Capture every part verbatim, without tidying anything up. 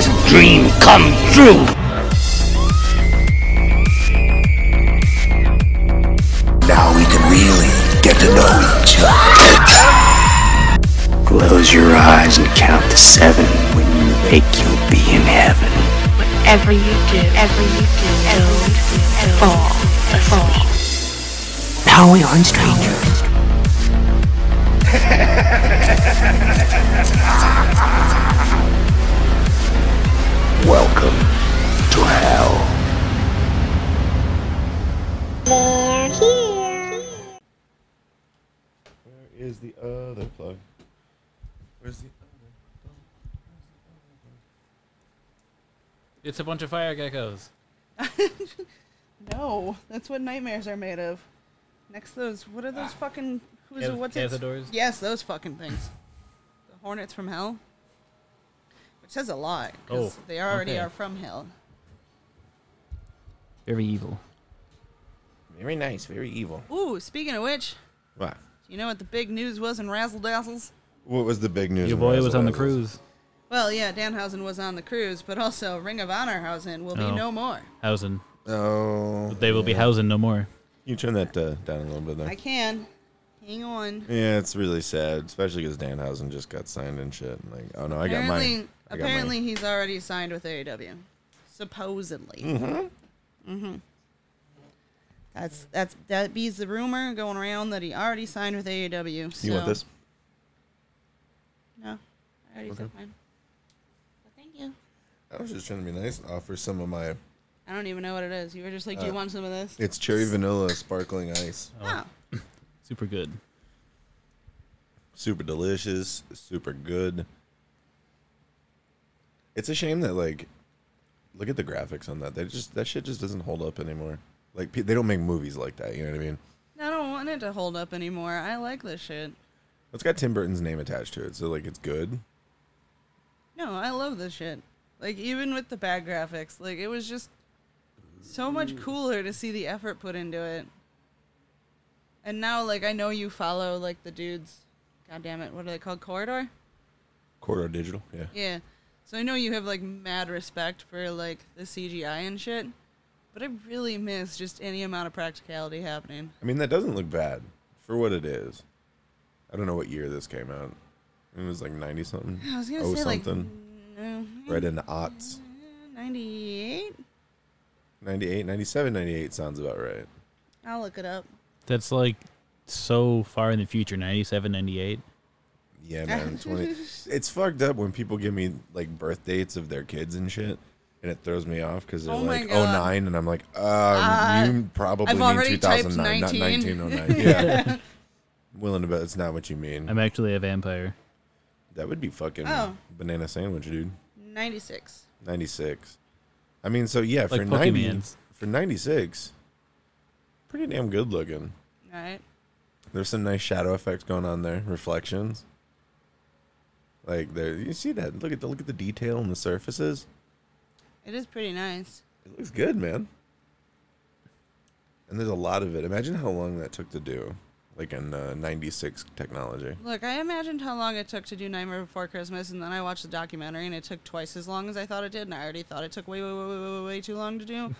America's dream come true. Now we can really get to know each other. Close your eyes and count to seven. When you wake, you'll be in heaven. Whatever you do, whatever you do, don't fall asleep. Now we aren't strangers. Welcome to hell. They're here. Where is the other plug? Where's the other plug? It's a bunch of fire geckos. No, that's what nightmares are made of. Next to those, what are those fucking, who's Cath- what's it? Cathadors? Yes, those fucking things. The Hornets from Hell. Which says a lot, because Oh, they already okay. are from Hell. Very evil. Very nice, very evil. Ooh, speaking of which, What? do you know what the big news was in Razzle Dazzles? What was the big news? Your in boy was Razzle on the Dazzles? cruise. Well, yeah, Danhausen was on the cruise, but also Ring of Honorhausen will be Oh. no more. Housing. Oh. They will be yeah. housing no more. You turn that uh, down a little bit there. I can. Hang on. Yeah, it's really sad, especially because Danhausen just got signed and shit. Like, oh no, I got apparently, mine. I got apparently mine. he's already signed with A E W. Supposedly. Mm-hmm. Mm-hmm. That's that's that be's the rumor going around that he already signed with A E W. So. You want this? No, I already Okay. took mine. But thank you. I was just trying to be nice and offer some of my. I don't even know what it is. You were just like, "Do you Uh, want some of this?" It's cherry vanilla sparkling ice. Oh, Super good. Super delicious, super good. It's a shame that like, look at the graphics on that. They just that shit just doesn't hold up anymore. Like pe- they don't make movies like that. You know what I mean? I don't want it to hold up anymore. I like this shit. It's got Tim Burton's name attached to it, so like it's good. No, I love this shit. Like even with the bad graphics, like it was just so much cooler to see the effort put into it. And now, like I know you follow like the dudes. God damn it, what are they called? Corridor. Corridor Digital, yeah. Yeah. So I know you have like mad respect for like the C G I and shit, but I really miss just any amount of practicality happening. I mean that doesn't look bad for what it is. I don't know what year this came out. It was like ninety something. I was gonna oh say something. like uh, Right in the aughts. ninety-eight. ninety-eight, ninety-seven, ninety-eight sounds about right. I'll look it up. That's like so far in the future. ninety-seven, ninety-eight. Yeah, man. twenty It's fucked up when people give me like birth dates of their kids and shit, and it throws me off because they're Oh my like God. oh nine, and I'm like, um, Uh, you probably I've mean already typed two thousand nine, not nineteen. nineteen oh nine. Yeah. Willing to bet it's not what you mean. I'm actually a vampire. That would be fucking Oh. banana sandwich, dude. ninety-six. ninety-six. I mean, so yeah, for Like ninety, Pokemans. for ninety-six, pretty damn good looking. All right. There's some nice shadow effects going on there, reflections. Like there, you see that? Look at the look at the detail on the surfaces. It is pretty nice. It looks good, man. And there's a lot of it. Imagine how long that took to do, like in uh, ninety-six technology. Look, I imagined how long it took to do Nightmare Before Christmas, and then I watched the documentary, and it took twice as long as I thought it did, and I already thought it took way, way, way, way, way, way too long to do.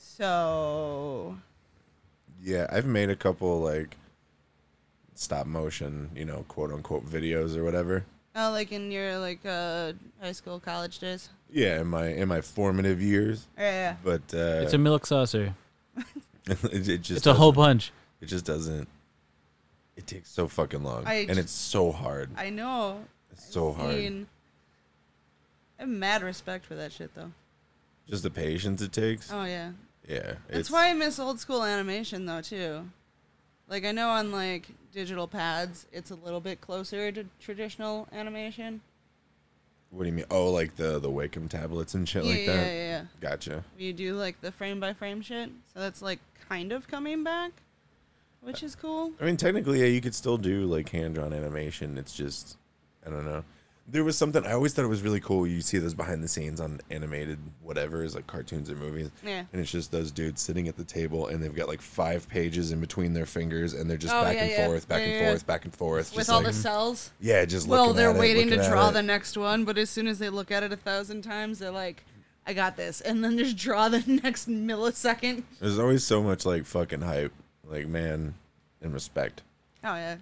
So, Yeah, I've made a couple like stop motion, you know, quote unquote videos or whatever. oh, like in your like uh, high school, college days. Yeah, in my in my formative years, Yeah, but uh, It's a milk saucer. it, it just It's a hole doesn't- punch. It just doesn't. It takes so fucking long, I and j- it's so hard. I know. It's so hard. Seen- I have mad respect for that shit, though. Just the patience it takes. Oh yeah. Yeah, That's why I miss old school animation though too. Like I know on like digital pads, it's a little bit closer to traditional animation. What do you mean? Oh, like the the Wacom tablets and shit yeah, like yeah, that. yeah, yeah. Gotcha. You do like the frame by frame shit, so that's like kind of coming back, which is cool. I mean, technically, yeah, you could still do like hand drawn animation. It's just, I don't know. There was something I always thought it was really cool. You see those behind the scenes on animated whatever is like cartoons or movies. Yeah. And it's just those dudes sitting at the table and they've got like five pages in between their fingers and they're just Oh, back yeah, and yeah. forth, back Yeah, and yeah. forth, back and forth. With just all like, the cells. yeah, just Well, looking they're at it, waiting to looking at draw it. the next one, but as soon as they look at it a thousand times, they're like, I got this. And then just draw the next millisecond. There's always so much like fucking hype, like man, and respect. Oh, yeah.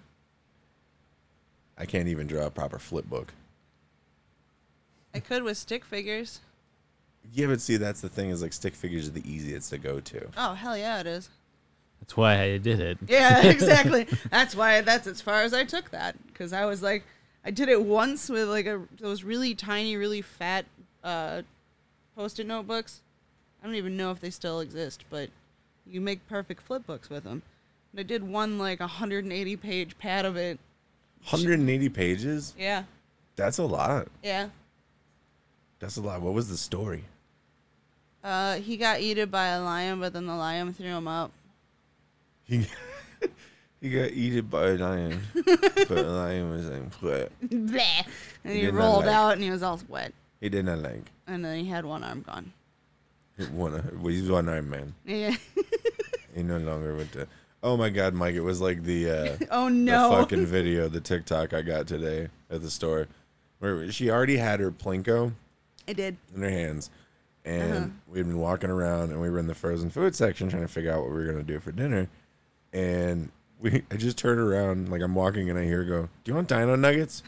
I can't even draw a proper flip book. I could with stick figures. Yeah, but see, that's the thing is like stick figures are the easiest to go to. Oh, hell yeah, it is. That's why I did it. Yeah, exactly. That's why, that's as far as I took that. Because I was like, I did it once with like a those really tiny, really fat uh, Post-it notebooks. I don't even know if they still exist, but you make perfect flip books with them. And I did one like one hundred eighty page pad of it. one hundred eighty pages? Yeah, That's a lot. yeah. That's a lot. What was the story? Uh, he got eaten by a lion, but then the lion threw him up. He he got eaten by a lion, but the lion was like, what? Bleh. And he did not rolled like- out, and he was all wet. He did not like And then he had one arm gone. one. Well, he's one armed man. Yeah. He no longer went to. Oh my God, Mike! It was like the uh, Oh the no. fucking video, the TikTok I got today at the store, where she already had her Plinko I did. in her hands, and Uh-huh. we'd been walking around, and we were in the frozen food section trying to figure out what we were gonna do for dinner, and we I just turned around, like I'm walking, and I hear her go, "Do you want Dino Nuggets?"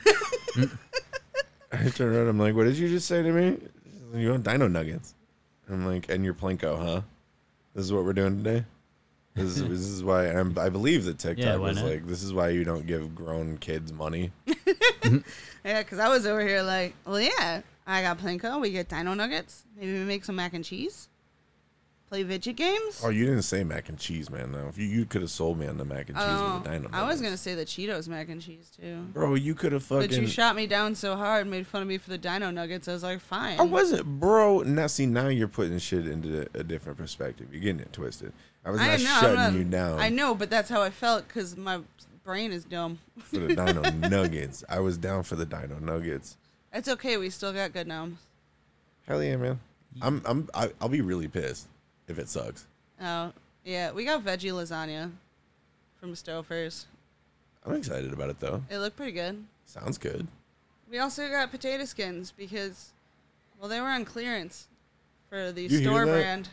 I turn around, I'm like, "What did you just say to me? She's like, you want Dino Nuggets?" I'm like, "And your Plinko, huh? This is what we're doing today." This is, this is why I'm, I believe that TikTok Yeah, why was not? like, this is why you don't give grown kids money. Yeah, because I was over here like, well, yeah, I got Plinko. We get Dino Nuggets. Maybe we make some mac and cheese. Play video games. Oh, you didn't say mac and cheese, man. Though, if you, you could have sold me on the mac and cheese Oh, with the Dino I was Nuggets. gonna say the Cheetos mac and cheese too. Bro, you could have fucking. But you shot me down so hard, made fun of me for the Dino Nuggets. I was like, fine. I wasn't, bro. Now, see, now you're putting shit into a different perspective. You're getting it twisted. I was not I know, I'm shutting not- you down I know, but that's how I felt because my brain is dumb. for the Dino Nuggets. I was down for the Dino Nuggets. It's okay. We still got good now. Hell yeah, man. I'm, I'm, I, I'll be really pissed if it sucks. Oh, yeah. We got veggie lasagna from Stouffer's. I'm excited about it though. It looked pretty good. Sounds good. We also got potato skins because, well, they were on clearance for the You hear store that? brand.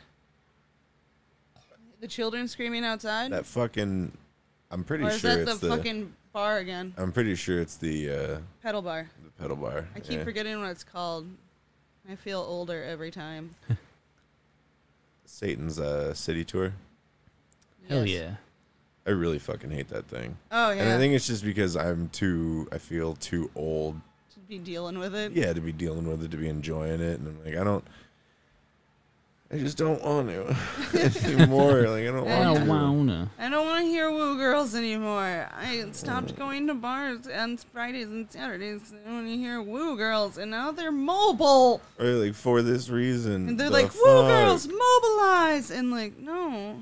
The children screaming outside? That fucking. I'm pretty or is sure that the, it's the. fucking bar again? I'm pretty sure it's the uh, Pedal bar. the pedal bar. I keep Yeah. forgetting what it's called. I feel older every time. Satan's uh, city tour. Hell Yes. yeah. I really fucking hate that thing. Oh, yeah. And I think it's just because I'm too. I feel too old. To be dealing with it. Yeah, to be dealing with it, to be enjoying it, and I'm like, I don't. I just don't want to anymore. Like I don't I want don't to. wanna. I don't want to hear woo girls anymore. I stopped going to bars on Fridays and Saturdays when you hear woo girls, and now they're mobile. Or like for this reason. And they're the like, woo fuck? girls, mobilize! And like, no.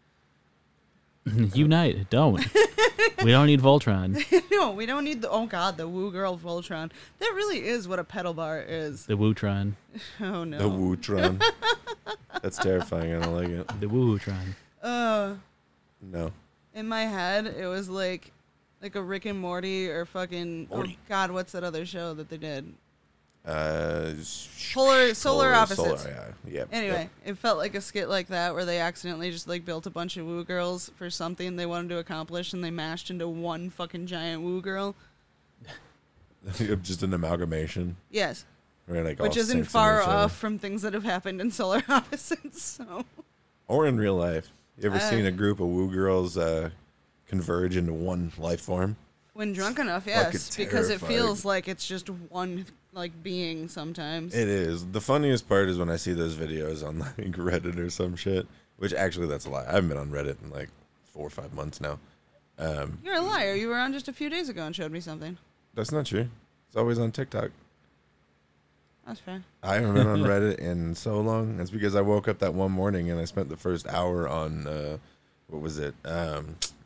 Unite. Don't. We don't need Voltron. No, we don't need the, oh god, the woo girl Voltron. That really is what a pedal bar is. The Wootron. Oh no. The Wootron. That's terrifying. I don't like it. The Wootron. Uh, No. in my head, it was like, like a Rick and Morty or fucking, Morty. oh god, what's that other show that they did? Uh, Polar- solar opposites. Solar, yeah. Yep, Anyway, it felt like a skit like that where they accidentally just like built a bunch of woo girls for something they wanted to accomplish and they mashed into one fucking giant woo girl. yep. Just an amalgamation. Yes. Right, like Which all isn't syncs in far each other. off from things that have happened in solar opposites, so Or in real life. You ever Uh, seen a group of woo girls uh, converge into one life form? when drunk enough, Fucking yes. Because it terrifying. feels like it's just one like being sometimes. It is. The funniest part is when I see those videos on like Reddit or some shit. Which actually, that's a lie. I haven't been on Reddit in like four or five months now. Um, You're a liar. You were on just a few days ago and showed me something. that's not true. It's always on TikTok. That's fair. I haven't been on Reddit in so long. That's because I woke up that one morning and I spent the first hour on uh, what was it? Um,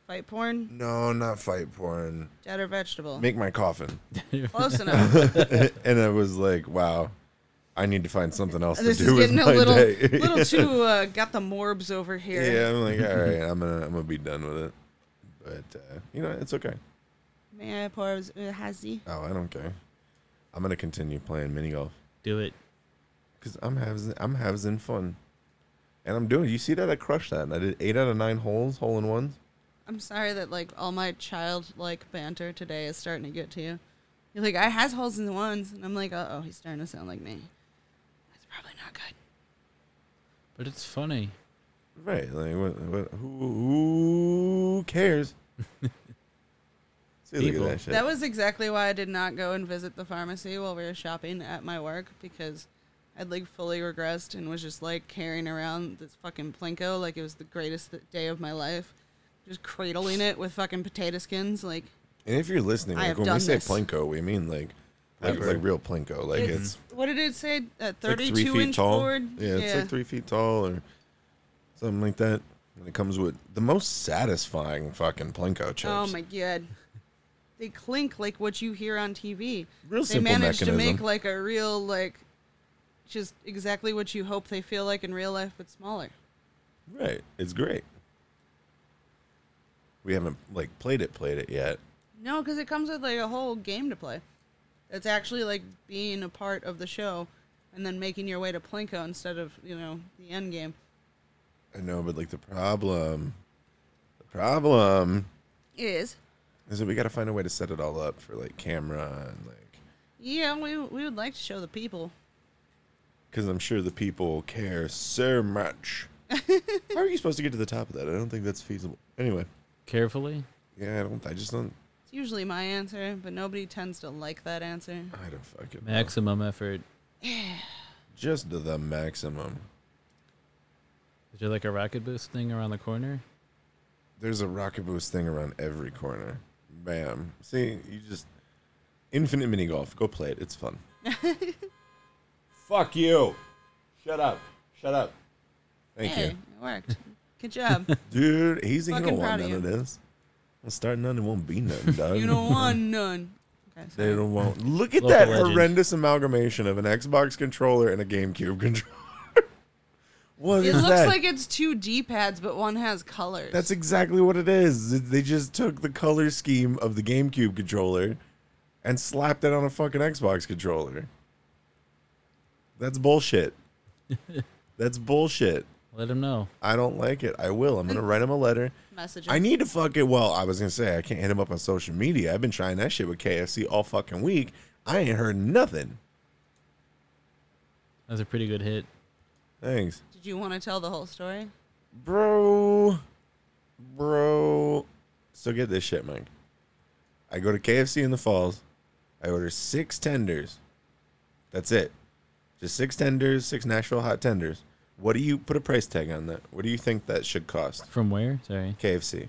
Fight porn? No, not fight porn. Dead or vegetable? Make my coffin. Close enough. And I was like, wow, I need to find something else This to is do with getting my a little, day. little too uh, got the morbs over here. Yeah, I'm like, all right, I'm gonna, I'm gonna be done with it. But uh, you know, it's okay. May I pour a hazy? Oh, I don't care. I'm gonna continue playing mini golf Do it. because I'm having, I'm having fun, and I'm doing. You see that? I crushed that. And I did eight out of nine holes, hole in ones. I'm sorry that like all my childlike banter today is starting to get to you. You're like, I has holes in the ones, and I'm like, uh oh, he's starting to sound like me. That's probably not good. But it's funny. Right? Like, what? what who, who cares? See, look People. at that shit. That was exactly why I did not go and visit the pharmacy while we were shopping at my work, because I'd like fully regressed and was just like carrying around this fucking Plinko like it was the greatest th- day of my life. Just cradling it with fucking potato skins. Like, And if you're listening, I like have when we done say this. Plinko, we mean like like, Like- like real Plinko. Like it's, it's, what did it say? A it's like three thirty-two feet inch tall. board? Yeah, it's like three feet tall or something like that. And it comes with the most satisfying fucking Plinko chips. Oh my god. They clink like what you hear on T V. Real They simple managed to mechanism. make like a real, like, just exactly what you hope they feel like in real life, but smaller. Right. It's great. We haven't like played it, played it yet. No, because it comes with like a whole game to play. It's actually like being a part of the show and then making your way to Plinko instead of, you know, the end game. I know, but like the problem, the problem Is. is that we got to find a way to set it all up for like camera and like, Yeah, we, we would like to show the people. because I'm sure the people care so much. How are you supposed to get to the top of that? I don't think that's feasible. Anyway, Carefully. yeah, I don't. I just don't. It's usually my answer, but nobody tends to like that answer. I don't fucking know. Maximum effort. Just to the maximum. Is there like a rocket boost thing around the corner? There's a rocket boost thing around every corner. Bam. See, you just infinite mini golf. Go play it. It's fun. Fuck you. Shut up. Shut up. Thank hey, you. it worked. Good job. Dude, he's ain't Fucking gonna want proud none of of you. this. I'll start none, it won't be nothing, dog. You don't want none. Okay, They sorry. don't want. Look at Local that legend. horrendous amalgamation of an Xbox controller and a GameCube controller. What It is looks that? like it's two D-pads, but one has colors. That's exactly what it is. They just took the color scheme of the GameCube controller and slapped it on a fucking Xbox controller. That's bullshit. That's bullshit. Let him know. I don't like it. I will. I'm gonna write him a letter. messages. I need to fuck it. Well, I was gonna say I can't hit him up on social media. I've been trying that shit with K F C all fucking week. I ain't heard nothing. That's a pretty good hit. Thanks, Did you want to tell the whole story? bro. Bro. So get this shit, Mike. I go to K F C in the Falls. I order six tenders. That's it. Just six tenders, six Nashville hot tenders. What do you put a price tag on that? What do you think that should cost? From where? Sorry. K F C.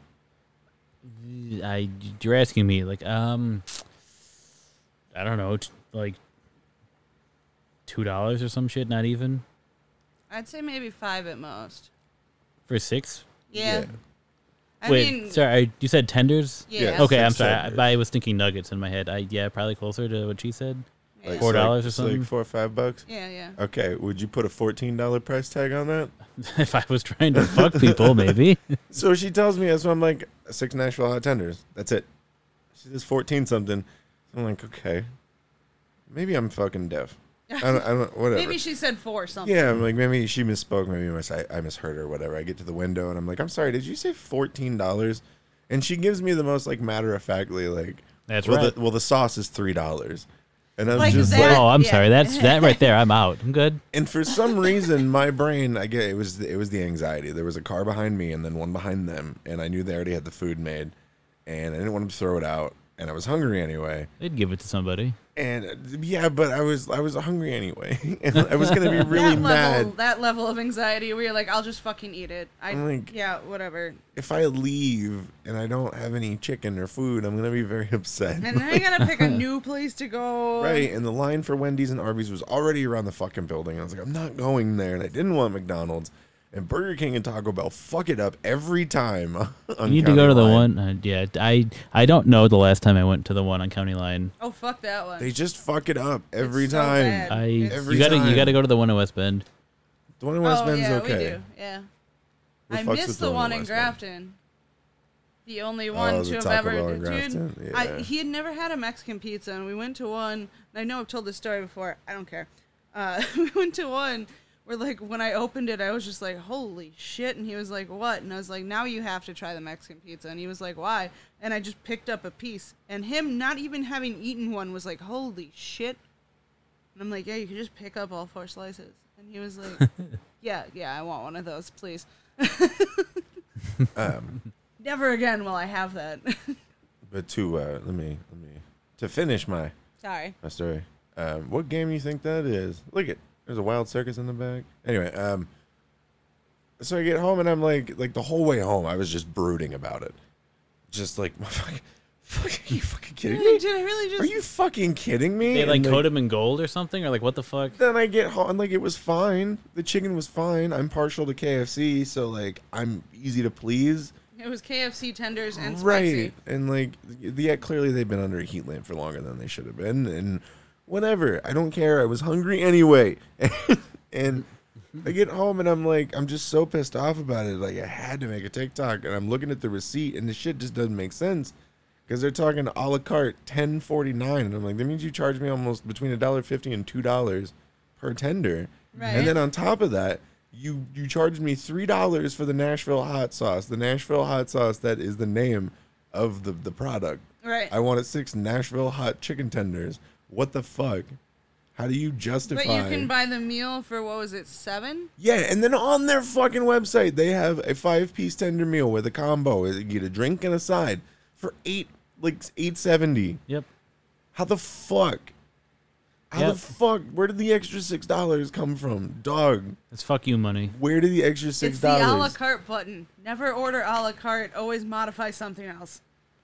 I you're asking me like um I don't know, t- like two dollars or some shit, not even I'd say maybe five at most. for six. Yeah. Yeah. I Wait, mean, sorry, you said tenders? yeah. Yeah. Okay, I'm Six sorry. tenders. I, I was thinking nuggets in my head. I yeah, probably closer to what she said. Yeah. Like, Four so like- dollars or so something? Like four or five bucks. Yeah, yeah. Okay, would you put a fourteen dollar price tag on that? If I was trying to fuck people, maybe. So she tells me, so I'm like, six Nashville hot tenders. That's it. She says fourteen something. I'm like, okay, maybe I'm fucking deaf. I don't, I don't whatever. Maybe she said four something. Yeah, I'm like, maybe she misspoke. Maybe I, I misheard her or whatever. I get to the window and I'm like, I'm sorry, did you say fourteen dollars? And she gives me the most like matter of factly like, That's well, right. The, well, the sauce is three dollars. And I'm Like just that. like, Oh, I'm Yeah. sorry. That's that right there. I'm out. I'm good. and for some reason, my brain, I get it was it was the anxiety. There was a car behind me and then one behind them, and I knew they already had the food made, and I didn't want them to throw it out, and I was hungry anyway. They'd give it to somebody. And uh, yeah, but I was I was hungry anyway, and I was gonna be really that mad level, that level of anxiety where you're like, I'll just fucking eat it. I, I'm like- yeah, whatever. if I leave and I don't have any chicken or food. I'm gonna be very upset. And then I gotta pick a new place to go. Right, and the line for Wendy's and Arby's was already around the fucking building. I was like, I'm not going there, and I didn't want McDonald's. And Burger King and Taco Bell fuck it up every time. On You need to County go to the Line. one. Uh, yeah, I I don't know the last time I went to the one on County Line. Oh, fuck that one. They just fuck it up every It's so time. bad. I It's- you gotta time. you gotta go to the one in West Bend. The one in West oh, Bend's yeah, okay. we do. Yeah. Who I fucks missed with the one in in West Bend? Grafton. The only one Oh, to the have Taco ever. Bell in Dude, Grafton? I, Yeah. he had never had a Mexican pizza, and we went to one. And I know I've told this story before. I don't care. Uh, we went to one where, like, when I opened it, I was just like, holy shit. And he was like, what? And I was like, now you have to try the Mexican pizza. And he was like, why? And I just picked up a piece. And him not even having eaten one was like, holy shit. And I'm like, yeah, you can just pick up all four slices. And he was like, yeah, yeah, I want one of those, please. Um, Never again will I have that. but to uh, let me let me to finish my Sorry. my story. Um, what game you think that is? Look at there's a wild circus in the back. Anyway, um, so I get home and I'm like like the whole way home I was just brooding about it, just like fuck, fuck, are you fucking kidding me? Did I really just? Are you fucking kidding me? They like And, coat him in gold or something, or like what the fuck? Then I get home and like it was fine. The chicken was fine. I'm partial to K F C, so like I'm easy to please. It was K F C tenders and Right. spicy. And like yeah, clearly they've been under a heat lamp for longer than they should have been. And whatever. I don't care. I was hungry anyway. And I get home and I'm like, I'm just so pissed off about it. Like I had to make a TikTok and I'm looking at the receipt and the shit just doesn't make sense. Because they're talking a la carte ten forty-nine. And I'm like, that means you charge me almost between a dollar fifty and two dollars per tender. Right. And then on top of that, you you charged me three dollars for the Nashville hot sauce. The Nashville hot sauce, that is the name of the, the product. Right. I wanted six Nashville hot chicken tenders. What the fuck? How do you justify? But you can buy the meal for, what was it, seven? Yeah, and then on their fucking website, they have a five-piece tender meal with a combo. You get a drink and a side for eight, like eight seventy. Yep. How the fuck? How Yep. the fuck? Where did the extra six dollars come from, dog? It's fuck you money. Where did the extra six It's the a la dollars? carte button. Never order a la carte. Always modify something else.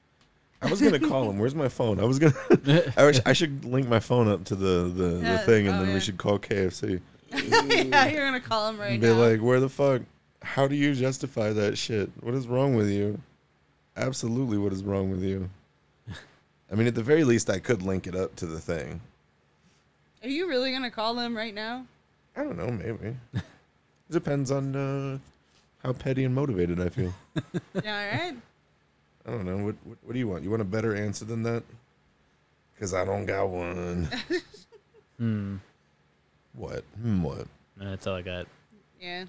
I was gonna call him. Where's my phone? I was gonna. I wish I should link my phone up to the the, Yeah, the thing, and oh, then yeah. we should call K F C. Yeah, you're gonna call him right And be now. like, where the fuck? How do you justify that shit? What is wrong with you? Absolutely, what is wrong with you? I mean, at the very least, I could link it up to the thing. Are you really gonna call them right now? I don't know, maybe. It depends on uh, how petty and motivated I feel. Yeah, all right. I don't know. What, what What do you want? You want a better answer than that? Because I don't got one. Hmm. What? Hmm, what? That's all I got. Yeah.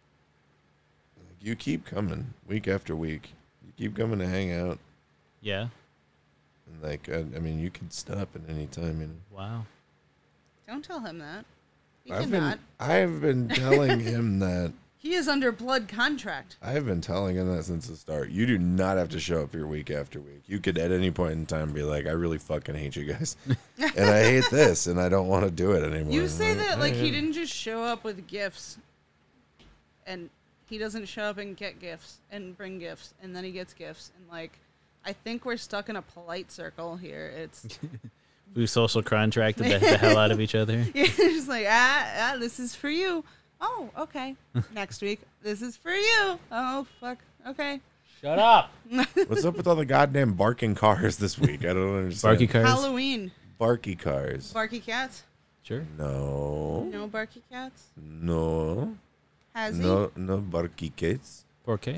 You keep coming week after week. You keep coming to hang out. Yeah. And like, I, I mean, you can stop at any time. You know. Wow. Don't tell him that. He I've cannot. been, I've been telling him that. He is under blood contract. I've been telling him that since the start. You do not have to show up here week after week. You could at any point in time be like, I really fucking hate you guys. And I hate this, and I don't want to do it anymore. You say I'm that like he "Eh." didn't just show up with gifts, and he doesn't show up and get gifts and bring gifts, and then he gets gifts, and like, I think we're stuck in a polite circle here. It's We social contracted the, the hell out of each other. you're just like ah, ah, this is for you. Oh, okay. Next week, this is for you. Oh, fuck. Okay. Shut up. What's up with all the goddamn barking cars this week? I don't understand. Barky cars. Halloween. Barky cars. Barky cats. Sure. No. No barky cats. No. Has he? No, no barky cats. Okay.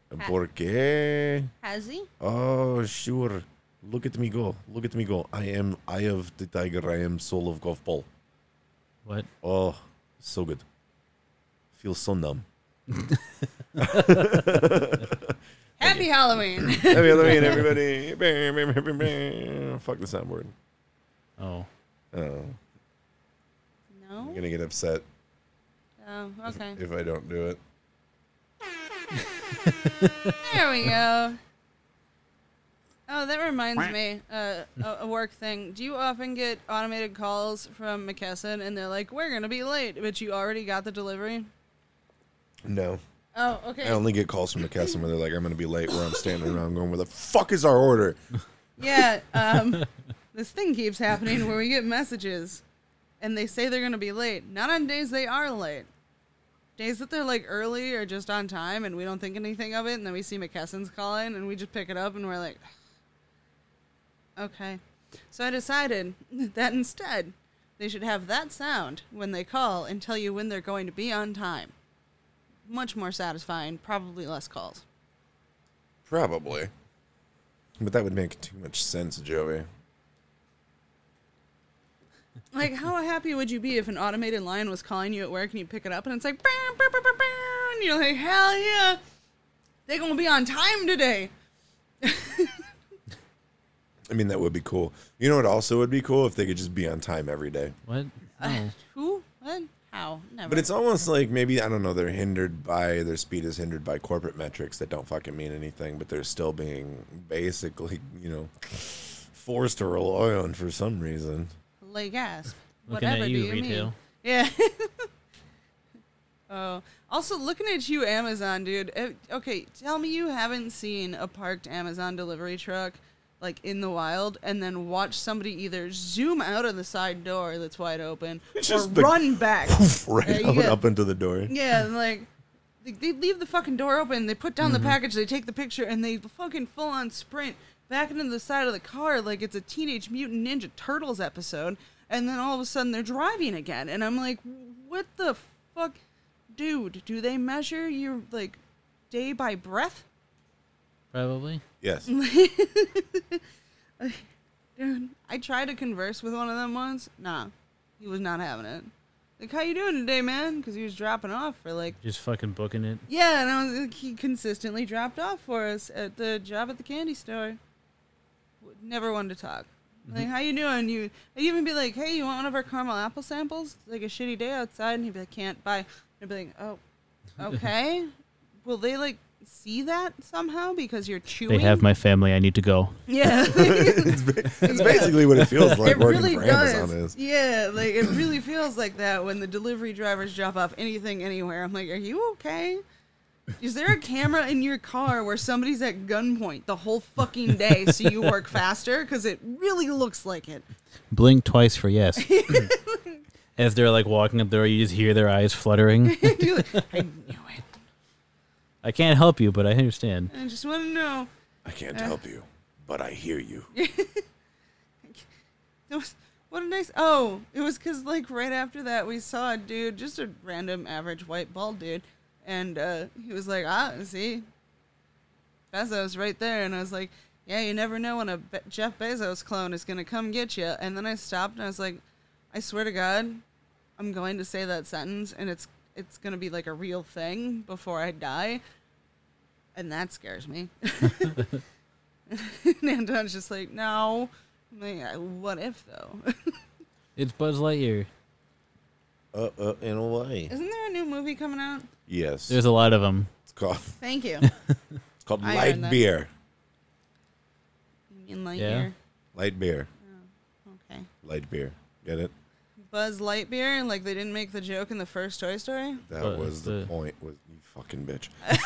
Porque. Has he? Oh, sure. Look at me go. Look at me go. I am Eye of the Tiger. I am Soul of Golf Ball. What? Oh, so good. Feels so numb. Happy Halloween. Happy Halloween, everybody. Fuck the soundboard. Oh. Oh, I'm No. going to get upset Oh, okay. if I don't do it. There we go. Oh, that reminds me, uh, a, a work thing. Do you often get automated calls from McKesson and they're like, we're going to be late, but you already got the delivery? No. Oh, okay. I only get calls from McKesson where they're like, I'm going to be late, where I'm standing around going, where the fuck is our order? Yeah, um, this thing keeps happening where we get messages and they say they're going to be late. Not on days they are late. days that they're like early or just on time and we don't think anything of it, and then we see McKesson's calling and we just pick it up and we're like, okay. So I decided that instead they should have that sound when they call and tell you when they're going to be on time. Much more satisfying, probably less calls. Probably. But that would make too much sense, Joey. Like, how happy would you be if an automated line was calling you at work and you pick it up and it's like, "Bow, bow, bow, bow, bow," and you're like, hell yeah, they're going to be on time today. I mean, that would be cool. You know what also would be cool? If they could just be on time every day. What? Uh, No. who? What? How? Never. But it's almost like maybe, I don't know, they're hindered by, their speed is hindered by corporate metrics that don't fucking mean anything, but they're still being basically, you know, forced to rely on for some reason. Like gasp. Looking Whatever at do you, you retail. mean? Yeah. Oh, also looking at you, Amazon, dude. Eh, Okay, tell me you haven't seen a parked Amazon delivery truck like in the wild, and then watch somebody either zoom out of the side door that's wide open It's or just the- run back. Right Yeah, you up, get- up into the door. Yeah, and, like they, they leave the fucking door open. They put down Mm-hmm. the package. They take the picture, and they fucking full on sprint back into the side of the car like it's a Teenage Mutant Ninja Turtles episode. And then all of a sudden they're driving again, and I'm like, what the fuck, dude? Do they measure your like day by breath? Probably. Yes. Dude, I tried to converse with one of them once. Nah, he was not having it. Like, how you doing today, man? Because he was dropping off for like, Just fucking booking it. yeah, and I was like, he consistently dropped off for us at the job at the candy store. Never wanted to talk. Like, how you doing? You I'd even be like, hey, you want one of our caramel apple samples? It's like a shitty day outside, and he'd be like, can't buy. I'd be like, oh, okay. Will they like see that somehow because you're chewing? They have my family. I need to go. Yeah. it's, ba- it's basically what it feels like It working really for does. Amazon is. Yeah, like it really feels like that when the delivery drivers drop off anything anywhere. I'm like, are you okay? Is there a camera in your car where somebody's at gunpoint the whole fucking day so you work faster? Because it really looks like it. Blink twice for yes. As they're like walking up there, you just hear their eyes fluttering. You're like, I knew it. I can't help you, but I understand. I just want to know. I can't help you, but I hear you. It was, what a nice. Oh, it was because like right after that we saw a dude, just a random average white bald dude, and uh, he was like, ah, see, Bezos right there, and I was like, yeah, you never know when a Be- Jeff Bezos clone is gonna come get you. And then I stopped and I was like, I swear to God, I'm going to say that sentence, and it's it's gonna be like a real thing before I die, and that scares me. And Anton's just like, no. I'm like, "Uh, what if though? It's Buzz Lightyear. Uh, uh, in a way. Isn't there a new movie coming out? Yes. There's a lot of them. It's called, Thank you. it's called I Light heard that. Beer. In Lightyear. Yeah. Light Beer. Okay. Light Beer. Get it? Buzz Lightyear, like they didn't make the joke in the first Toy Story. That But was the the- point. Was you fucking bitch.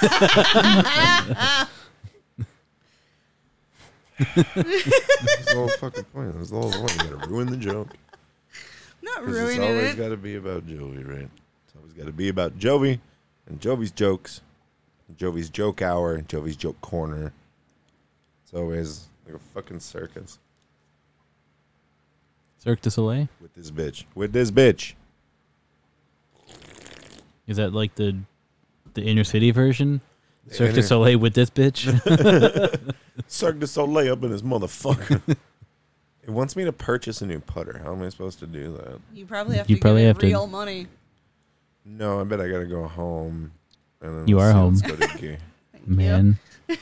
That's the whole fucking point. That's the whole point. You gotta ruin the joke. Not 'Cause it's ruining always it. got to be about Joey, right? It's always got to be about Joey and Jovi's jokes, Jovi's joke hour, Jovi's joke corner. It's always like a fucking circus Cirque du Soleil. with this bitch. With this bitch. Is that like the the inner city version? The Cirque du inner- Soleil with this bitch. Cirque du Soleil up in this motherfucker. It wants me to purchase a new putter. How am I supposed to do that? You probably have You to probably give have it to- real money. No, I bet I gotta go home. And then You we'll are see home. what's good at Key. Thank Man, You.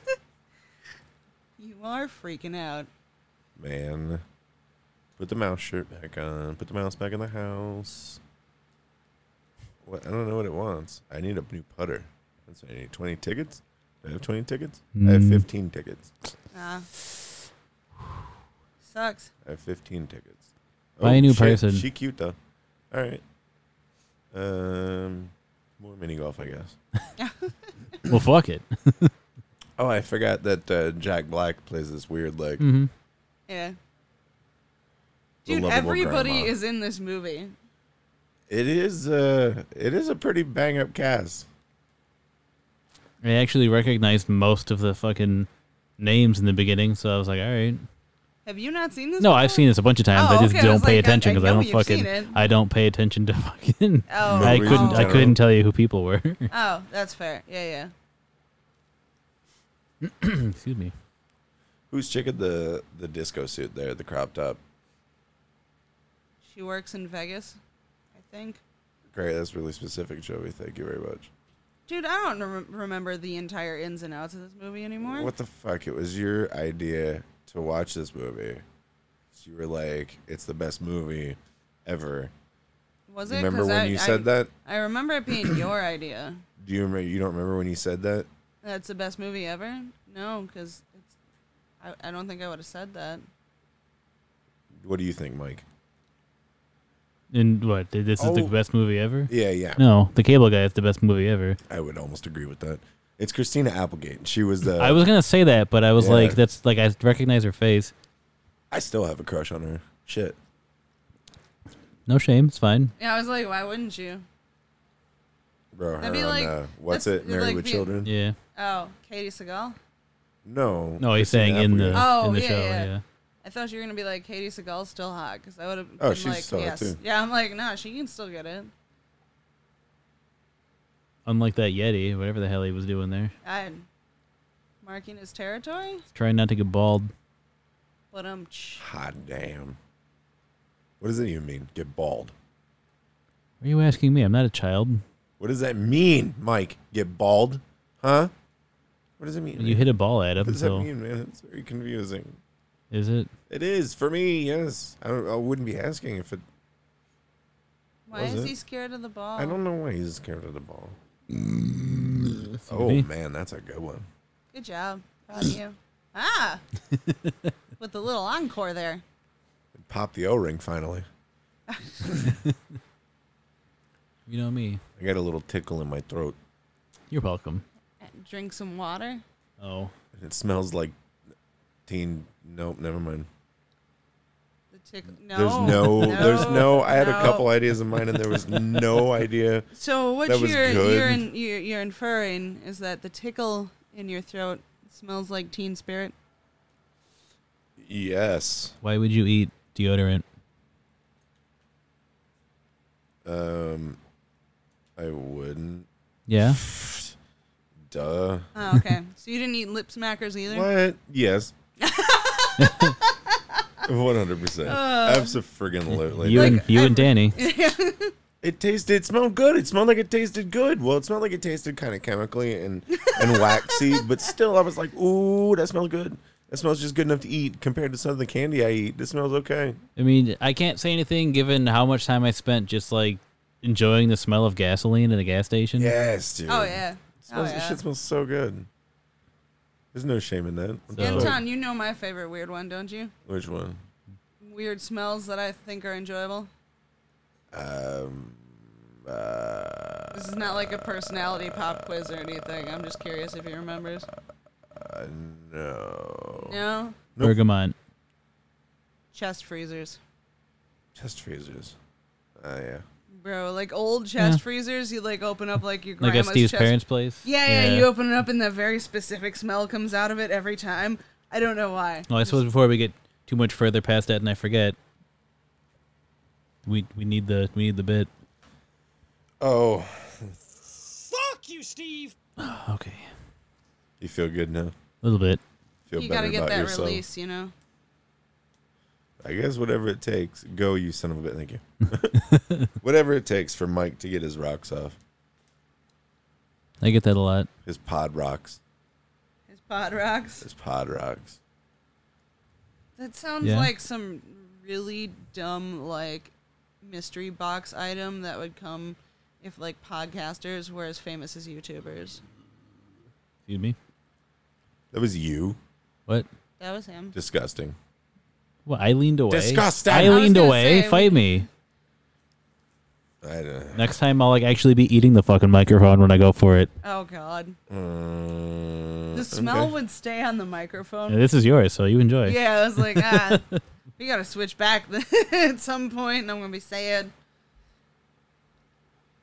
You are freaking out. Man. Put the mouse shirt back on. Put the mouse back in the house. What? I don't know what it wants. I need a new putter. That's I need twenty tickets. Do I have twenty tickets? I have Mm. fifteen tickets. Ah. Sucks. I have fifteen tickets. Buy a new shit. person. She cute though. All right. Um, more mini golf, I guess. well, fuck it. Oh, I forgot that uh, Jack Black plays this weird like hmm Yeah. the Dude, lovable everybody grandma. is in this movie. It is. Uh, it is a pretty bang up cast. I actually recognized most of the fucking names in the beginning, so I was like, all right. Have you not seen this? No, before? I've seen this a bunch of times. Oh, I just okay, I don't was pay like, I- attention I because I, know don't you've seen fucking. it. I don't pay attention to fucking. Oh, I Movies couldn't. in I general. couldn't tell you who people were. oh, that's fair. Yeah, yeah. Excuse me. Who's chicking the the disco suit there, the crop top? She works in Vegas, I think. Great, that's really specific, Joey. Thank you very much. Dude, I don't rem- remember the entire ins and outs of this movie anymore. What the fuck? It was your idea to watch this movie. So you were like, "It's the best movie ever." Was it? Remember 'Cause when I, you I, said that? I remember it being your idea. Do you remember? You don't remember when you said that? That's the best movie ever? No, because it's. I, I don't think I would have said that. What do you think, Mike? And what? This is the Oh. best movie ever? Yeah, yeah. No, The Cable Guy is the best movie ever. I would almost agree with that. It's Christina Applegate. She was the. I was gonna say that, but I was Yeah. like, that's like I recognize her face. I still have a crush on her. Shit. No shame, it's fine. Yeah, I was like, why wouldn't you? Bro, her That'd be on, like- uh, what's that's it? Married like with the- Children? Yeah. Oh, Katie Seagal? No. No, he's Christina saying in the Applegate. Oh, in the yeah, show. yeah. Yeah. I thought you were gonna be like Katie Seagal's still hot because I would have. Oh, been she's like, still hot, yes. too. Yeah, I'm like, nah, she can still get it. Unlike that Yeti, whatever the hell he was doing there, I marking his territory, trying not to get bald. but um, Hot damn. What does that even mean? Get bald. Are you asking me? I'm not a child. What does that mean, Mike? Get bald? Huh? What does it mean? You man? hit a ball at What him, does that so mean, man? It's very confusing. is it? It is for me. Yes, I, don't, I wouldn't be asking if it. why Was is it? he scared of the ball? I don't know why he's scared of the ball. Could Oh be. man, that's a good one. Good job, proud of you. Ah, with the little encore there. Pop the O-ring finally. You know me. I got a little tickle in my throat, You're welcome. Drink some water. Oh, and it smells like teen. Nope, never mind. The tick. No. There's no, there's no. I had a no. couple ideas in mind, and there was no idea. So what That was you're good. you're, in, you're you're inferring is that the tickle in your throat smells like Teen Spirit. Yes. why would you eat deodorant? Um, I wouldn't. Yeah. Duh. Oh, okay. So you didn't eat lip smackers either. What? Yes. One hundred percent. Uh, Absolutely. You Like, and you I- and Danny. It tasted. It smelled good. It smelled like it tasted good. Well, it smelled like it tasted kind of chemically and and waxy, but still, I was like, "Ooh, that smells good. That smells just good enough to eat compared to some of the candy I eat. This smells okay." I mean, I can't say anything given how much time I spent just like enjoying the smell of gasoline in a gas station. Yes, dude. Oh yeah. It Oh smells, This yeah. shit smells so good. There's no shame in that. What the So- fuck? Anton, you know my favorite weird one, don't you? Which one? Weird smells that I think are enjoyable. Um. Uh, This is not like a personality pop quiz or anything. I'm just curious if he remembers. uh, no. No? Nope. Bergamot. Chest freezers. Chest freezers. Oh yeah. Bro, like old chest Yeah. freezers, you like open up like your Like grandma's at Steve's chest. parents' place. Yeah, yeah, you open it up and that very specific smell comes out of it every time. I don't know why. Well, I suppose before we get too much further past that and I forget, we we need the we need the bit. Oh, Fuck you, Steve! Okay, you feel good now? a little bit. Feel You better gotta get about that yourself? release, you know? I guess whatever it takes. Go, you son of a bitch. Thank you. Whatever it takes for Mike to get his rocks off. I get that a lot. His pod rocks. His pod rocks. His pod rocks. That sounds Yeah. like some really dumb, like, mystery box item that would come if, like, podcasters were as famous as YouTubers. Excuse me. That was you. What? That was him. Disgusting. Well, I leaned away. Disgusting. I I was leaned gonna away. say, Fight we- me. I don't Next time I'll like actually be eating the fucking microphone when I go for it. Oh, God. uh, The smell okay. would stay on the microphone. Yeah, this is yours, so you enjoy. Yeah, I was like, ah, we gotta switch back at some point, and I'm gonna be sad.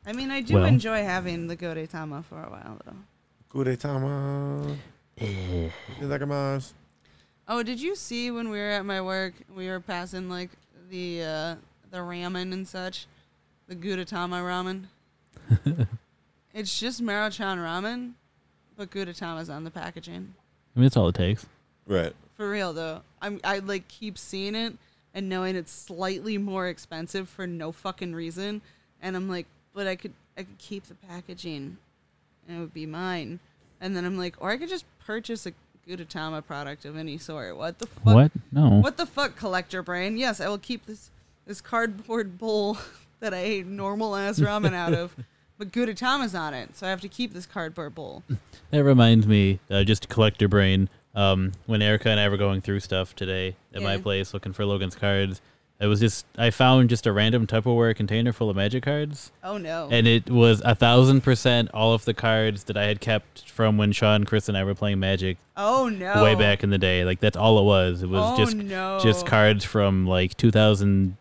I mean, I do Well. enjoy having the Godetama for a while, though. Gudetama. Eh. Itadakimasu. Oh, did you see when we were at my work, we were passing, like, the uh, the ramen and such? The Gudetama ramen? It's just Maruchan ramen, but Gudetama's on the packaging. I mean, that's all it takes. Right. For real, though. I'm, I, like, keep seeing it and knowing it's slightly more expensive for no fucking reason. And I'm like, but I could I could keep the packaging and it would be mine. And then I'm like, or I could just purchase a Gudetama product of any sort. What the fuck? What? No. What the fuck, collector brain? Yes, I will keep this this cardboard bowl that I ate normal ass ramen out of, but Gudetama's on it, so I have to keep this cardboard bowl. That reminds me, uh, just collector brain. Um, when Erica and I were going through stuff today at my Yeah. place looking for Logan's cards, it was just I found just a random Tupperware container full of Magic cards, Oh no. and it was a thousand percent all of the cards that I had kept from when Sean, Chris, and I were playing Magic oh no. way back in the day. Like that's all it was. It was Oh, just no. just cards from like two thousand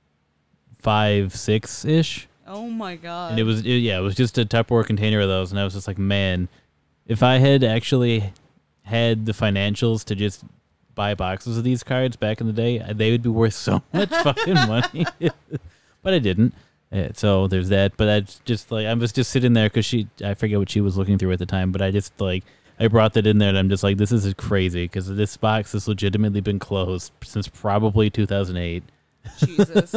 five, six ish. Oh my god. And it was, it, yeah, it was just a Tupperware container of those. And I was just like, man, if I had actually had the financials to just buy boxes of these cards back in the day, they would be worth so much fucking money. But I didn't. Uh, so there's that. But that's just like, I was just sitting there because she, I forget what she was looking through at the time, but I just like, I brought that in there and I'm just like, this is crazy because this box has legitimately been closed since probably two thousand eight. Jesus.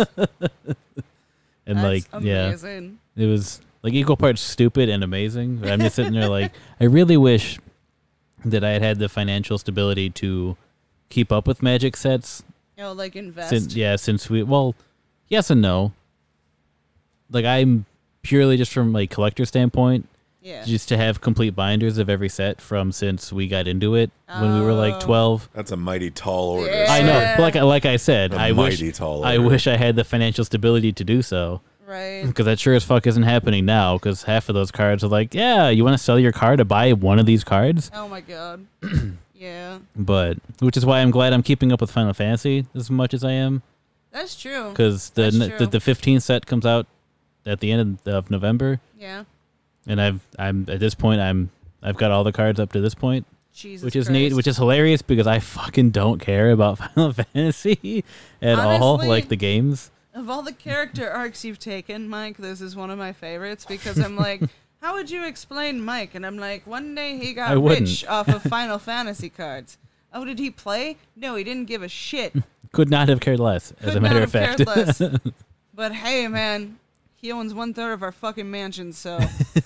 And That's like, yeah. amazing. It was like equal parts stupid and amazing. But I'm just sitting there like, I really wish that I had had the financial stability to keep up with Magic sets. You know, like invest. Since, yeah, since we, well, yes and no. Like I'm purely just from like collector standpoint, yeah. just to have complete binders of every set from since we got into it when we were like Oh. twelve. That's a mighty tall order. Yeah. I know, but like like I said, A I wish mighty tall I order. wish I had the financial stability to do so. Right. Because that sure as fuck isn't happening now. Because half of those cards are like, yeah, you want to sell your card to buy one of these cards? Oh my god. Yeah. But which is why I'm glad I'm keeping up with Final Fantasy as much as I am. That's true. Because the, That's n- true. the the fifteenth set comes out at the end of, of November, Yeah. and I've I'm at this point I'm I've got all the cards up to this point, Jesus which is Christ. neat, which is hilarious because I fucking don't care about Final Fantasy at all, Honestly, like the games. Of all the character arcs you've taken, Mike, this is one of my favorites because I'm like, how would you explain Mike? And I'm like, one day he I got wouldn't. rich off of Final Fantasy cards. Oh, did he play? No, he didn't give a shit. Could not have cared less, as Could a matter not of have fact. cared less. But hey, man, he owns one third of our fucking mansion, so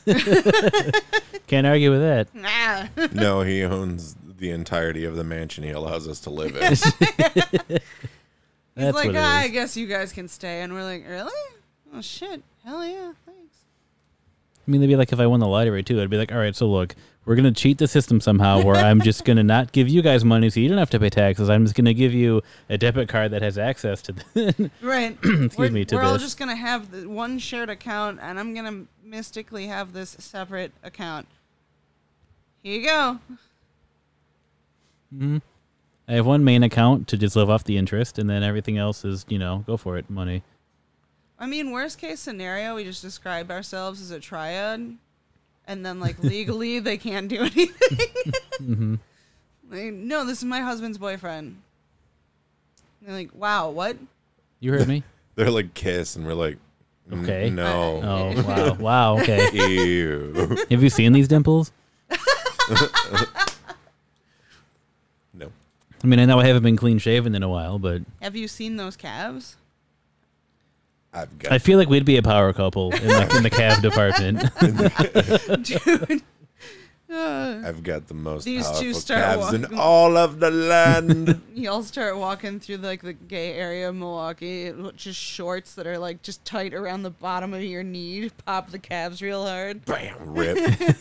Can't argue with that. ah. No, he owns the entirety of the mansion he allows us to live in. He's That's like, what it ah, I is. guess you guys can stay, and we're like, really? Oh shit, hell yeah, thanks. I mean, they'd be like if I won the lottery too. I'd be like, all right, so look, we're gonna cheat the system somehow, where I'm just gonna not give you guys money, so you don't have to pay taxes. I'm just gonna give you a debit card that has access to. The Right. Excuse we're, me, to We're all this. just gonna have the one shared account, and I'm gonna mystically have this separate account. Here you go. I have one main account to just live off the interest, and then everything else is, you know, go for it, money. I mean, worst case scenario, we just describe ourselves as a triad, and then like legally they can't do anything. Mm-hmm. Like, no, this is my husband's boyfriend. And they're like, wow, what? You heard me? They're like kiss, and we're like, "N- Okay. no, Oh wow, wow, okay. ew, Have you seen these dimples? no. I mean, I know I haven't been clean shaven in a while, but Have you seen those calves? I've got I feel like we'd be a power couple in the, in the calf department. Dude. Uh, I've got the most These two powerful start calves in walking- all of the land. y'all start walking through like the gay area of Milwaukee, with just shorts that are like just tight around the bottom of your knee. Pop the calves real hard. Bam, rip.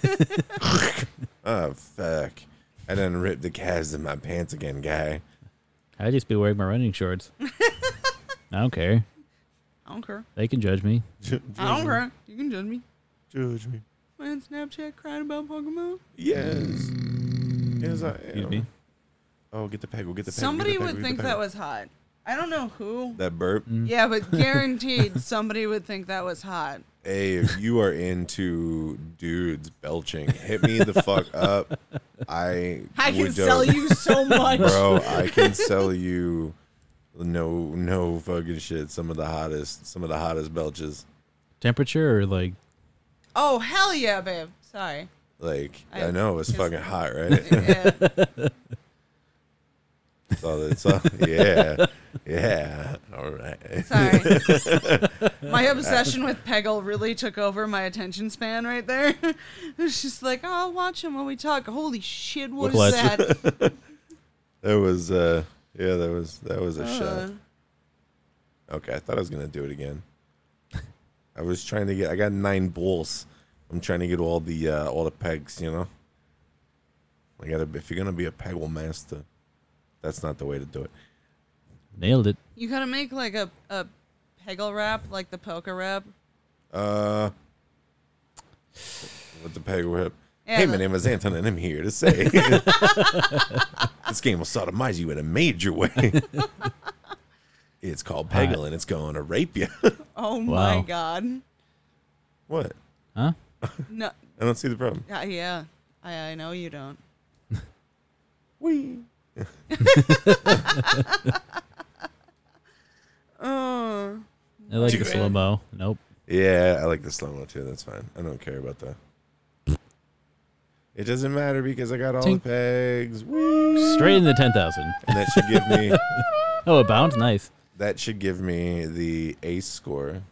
Oh fuck! I done ripped the calves in my pants again, guy. I'd just be wearing my running shorts. I don't care. I don't care. They can judge me. I don't care. You can judge me. Judge me. Man, Snapchat crying about Pokemon. Yes. Yes, I am. Excuse me. Oh, get the peg. Get the peg. Somebody get the peg, would get the think peg. that was hot. I don't know who. that burp. Mm. Yeah, but guaranteed somebody would think that was hot. Hey, if you are into dudes belching, hit me the fuck up. I I can would sell don't- you so much. bro. I can sell you no no fucking shit. Some of the hottest, some of the hottest belches. Temperature or like Oh, hell yeah, babe. Sorry. Like I, I- know it's it's- fucking hot, right? Yeah. It's all, it's all, yeah, yeah. All right. Sorry. My obsession with Peggle really took over my attention span right there. It's just like, oh, I'll watch him when we talk. Holy shit, what is Whiplash. that? That was uh, yeah, that was that was a Uh, shot. Okay, I thought I was gonna do it again. I was trying to get. I got nine bulls. I'm trying to get all the uh, all the pegs. You know. I gotta. If you're gonna be a peggle master, that's not the way to do it. nailed it. You gotta make like a, a Peggle rap, like the poker rap. Uh, with the peg whip. Yeah, Hey, my the- name is Anton, and I'm here to say this game will sodomize you in a major way. It's called Peggle, and it's going to rape you. Oh my Wow. god. What? Huh? No. I don't see the problem. Yeah, yeah. I, I know you don't. Wee. Oh. I like Do the it. slow mo. Nope. Yeah, I like the slow mo too. That's fine. I don't care about that. It doesn't matter because I got all Tink. the pegs. Wee. Straight in the ten thousand. And that should give me Oh, it bounced. Nice. that should give me the ace score.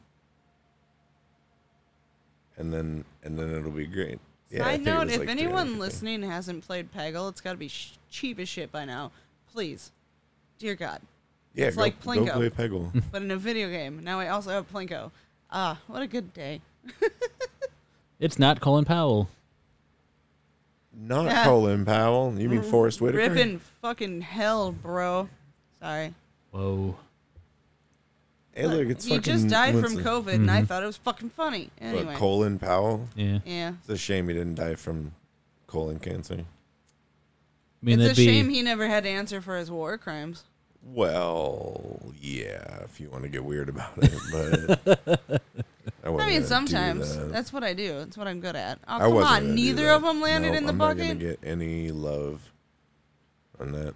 And then and then it'll be great. Yeah, I Side think it note, was if like anyone three hundred fifty. listening hasn't played Peggle, it's gotta be sh- cheap as shit by now. Please. Dear God. Yeah, it's go, like go Plinko. play Peggle. But in a video game. Now I also have Plinko. Ah, what a good day. It's not Colin Powell. Not Yeah. Colin Powell. You mean Forrest Whitaker? Ripping fucking hell, bro. Sorry. Whoa. Hey, look, it's he fucking. just died what's from it- COVID, and I Mhm. thought it was fucking funny. what, Anyway. Colin Powell. Yeah. Yeah. It's a shame he didn't die from colon cancer. I mean, It's a that'd be. shame he never had to answer for his war crimes. Well, yeah, if you want to get weird about it, but I, I wasn't mean, gonna do sometimes. that. That's what I do. That's what I'm good at. Oh, I come wasn't on. gonna do Neither that. of them landed No, in the I'm bucket? not gonna get any love on that.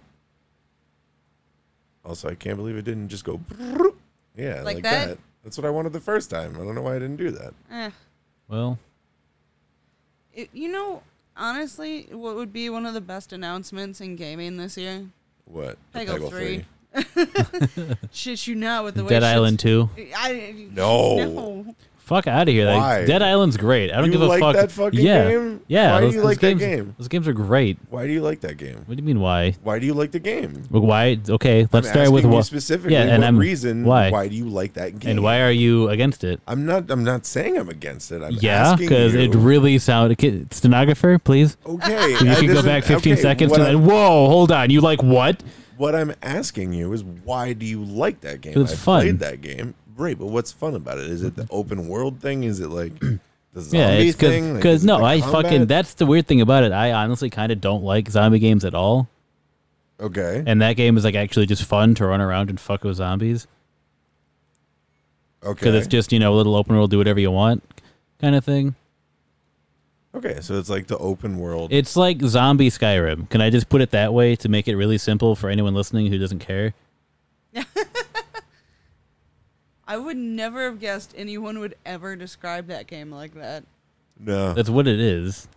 Also, I can't believe it didn't just go. Yeah, Like like, that? that? That's what I wanted the first time. I don't know why I didn't do that. Eh. Well, It, you know, honestly, what would be one of the best announcements in gaming this year? What? The Peggle three. Shit, you not with the way Dead shit's- Island two. I, No. no. Fuck out of here. Like, Why? Dead Island's great. I don't You give a like fuck. that fucking yeah. game? Yeah. Why do those, you those like that games, game? Those games are great. Why do you like that game? What do you mean why? Why do you like the game? Well, why? Okay, let's I'm start with asking you what. specifically. Yeah, and what I'm reason? why? Why do you like that game? And why are you against it? I'm not. I'm not saying I'm against it. I'm Yeah, asking because you. it really sounded. ki- Stenographer, please. Okay, You I can go doesn't- back fifteen okay, seconds What, to I, that. Whoa, hold on. You like what? what I'm asking you is why do you like that game? 'Cause it's I fun. played that game, right? But what's fun about it? Is it the open world thing? Is it like the zombie Yeah, it's thing? Like, because is it no, the I combat? fucking. That's the weird thing about it. I honestly kind of don't like zombie games at all. Okay. And that game is like actually just fun to run around and fuck with zombies Okay. because it's just you know a little open world, do whatever you want, kind of thing. okay. So it's like the open world. It's like zombie Skyrim. Can I just put it that way to make it really simple for anyone listening who doesn't care? I would never have guessed anyone would ever describe that game like that. no. That's what it is.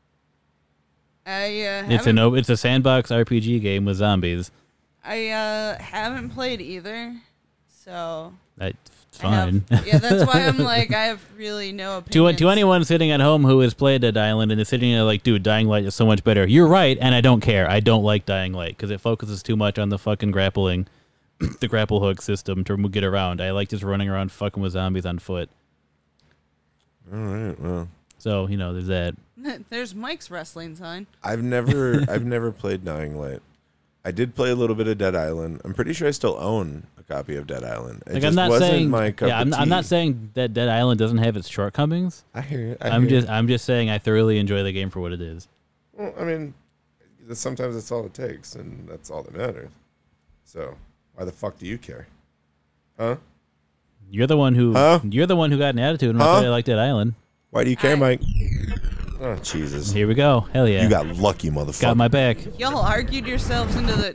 I uh, It's an haven't, o- it's a sandbox R P G game with zombies. I uh, haven't played either, so That's I have- fine. yeah, that's why I'm like I have really no To, opinion. to anyone sitting at home who has played Dead Island and is sitting there like, dude, Dying Light is so much better. You're right, and I don't care. I don't like Dying Light because it focuses too much on the fucking grappling, the grapple hook system to get around. I like just running around fucking with zombies on foot. All right. Well, So, you know, there's that. There's Mike's wrestling sign. I've never. I've never played Dying Light. I did play a little bit of Dead Island. I'm pretty sure I still own a copy of Dead Island. It Like, just I'm not wasn't saying, my cup yeah, of I'm, I'm not tea. saying that Dead Island doesn't have its shortcomings. I hear it. I I'm hear it. just, I'm just saying I thoroughly enjoy the game for what it is. Well, I mean, sometimes that's all it takes, and that's all that matters. So, why the fuck do you care? Huh? You're the one who. Huh? You're the one who got an attitude when I Huh? said I liked Dead Island. Why do you care, I- Mike? Oh, Jesus. Here we go. Hell yeah. You got lucky, motherfucker. Got my back. Y'all argued yourselves into the.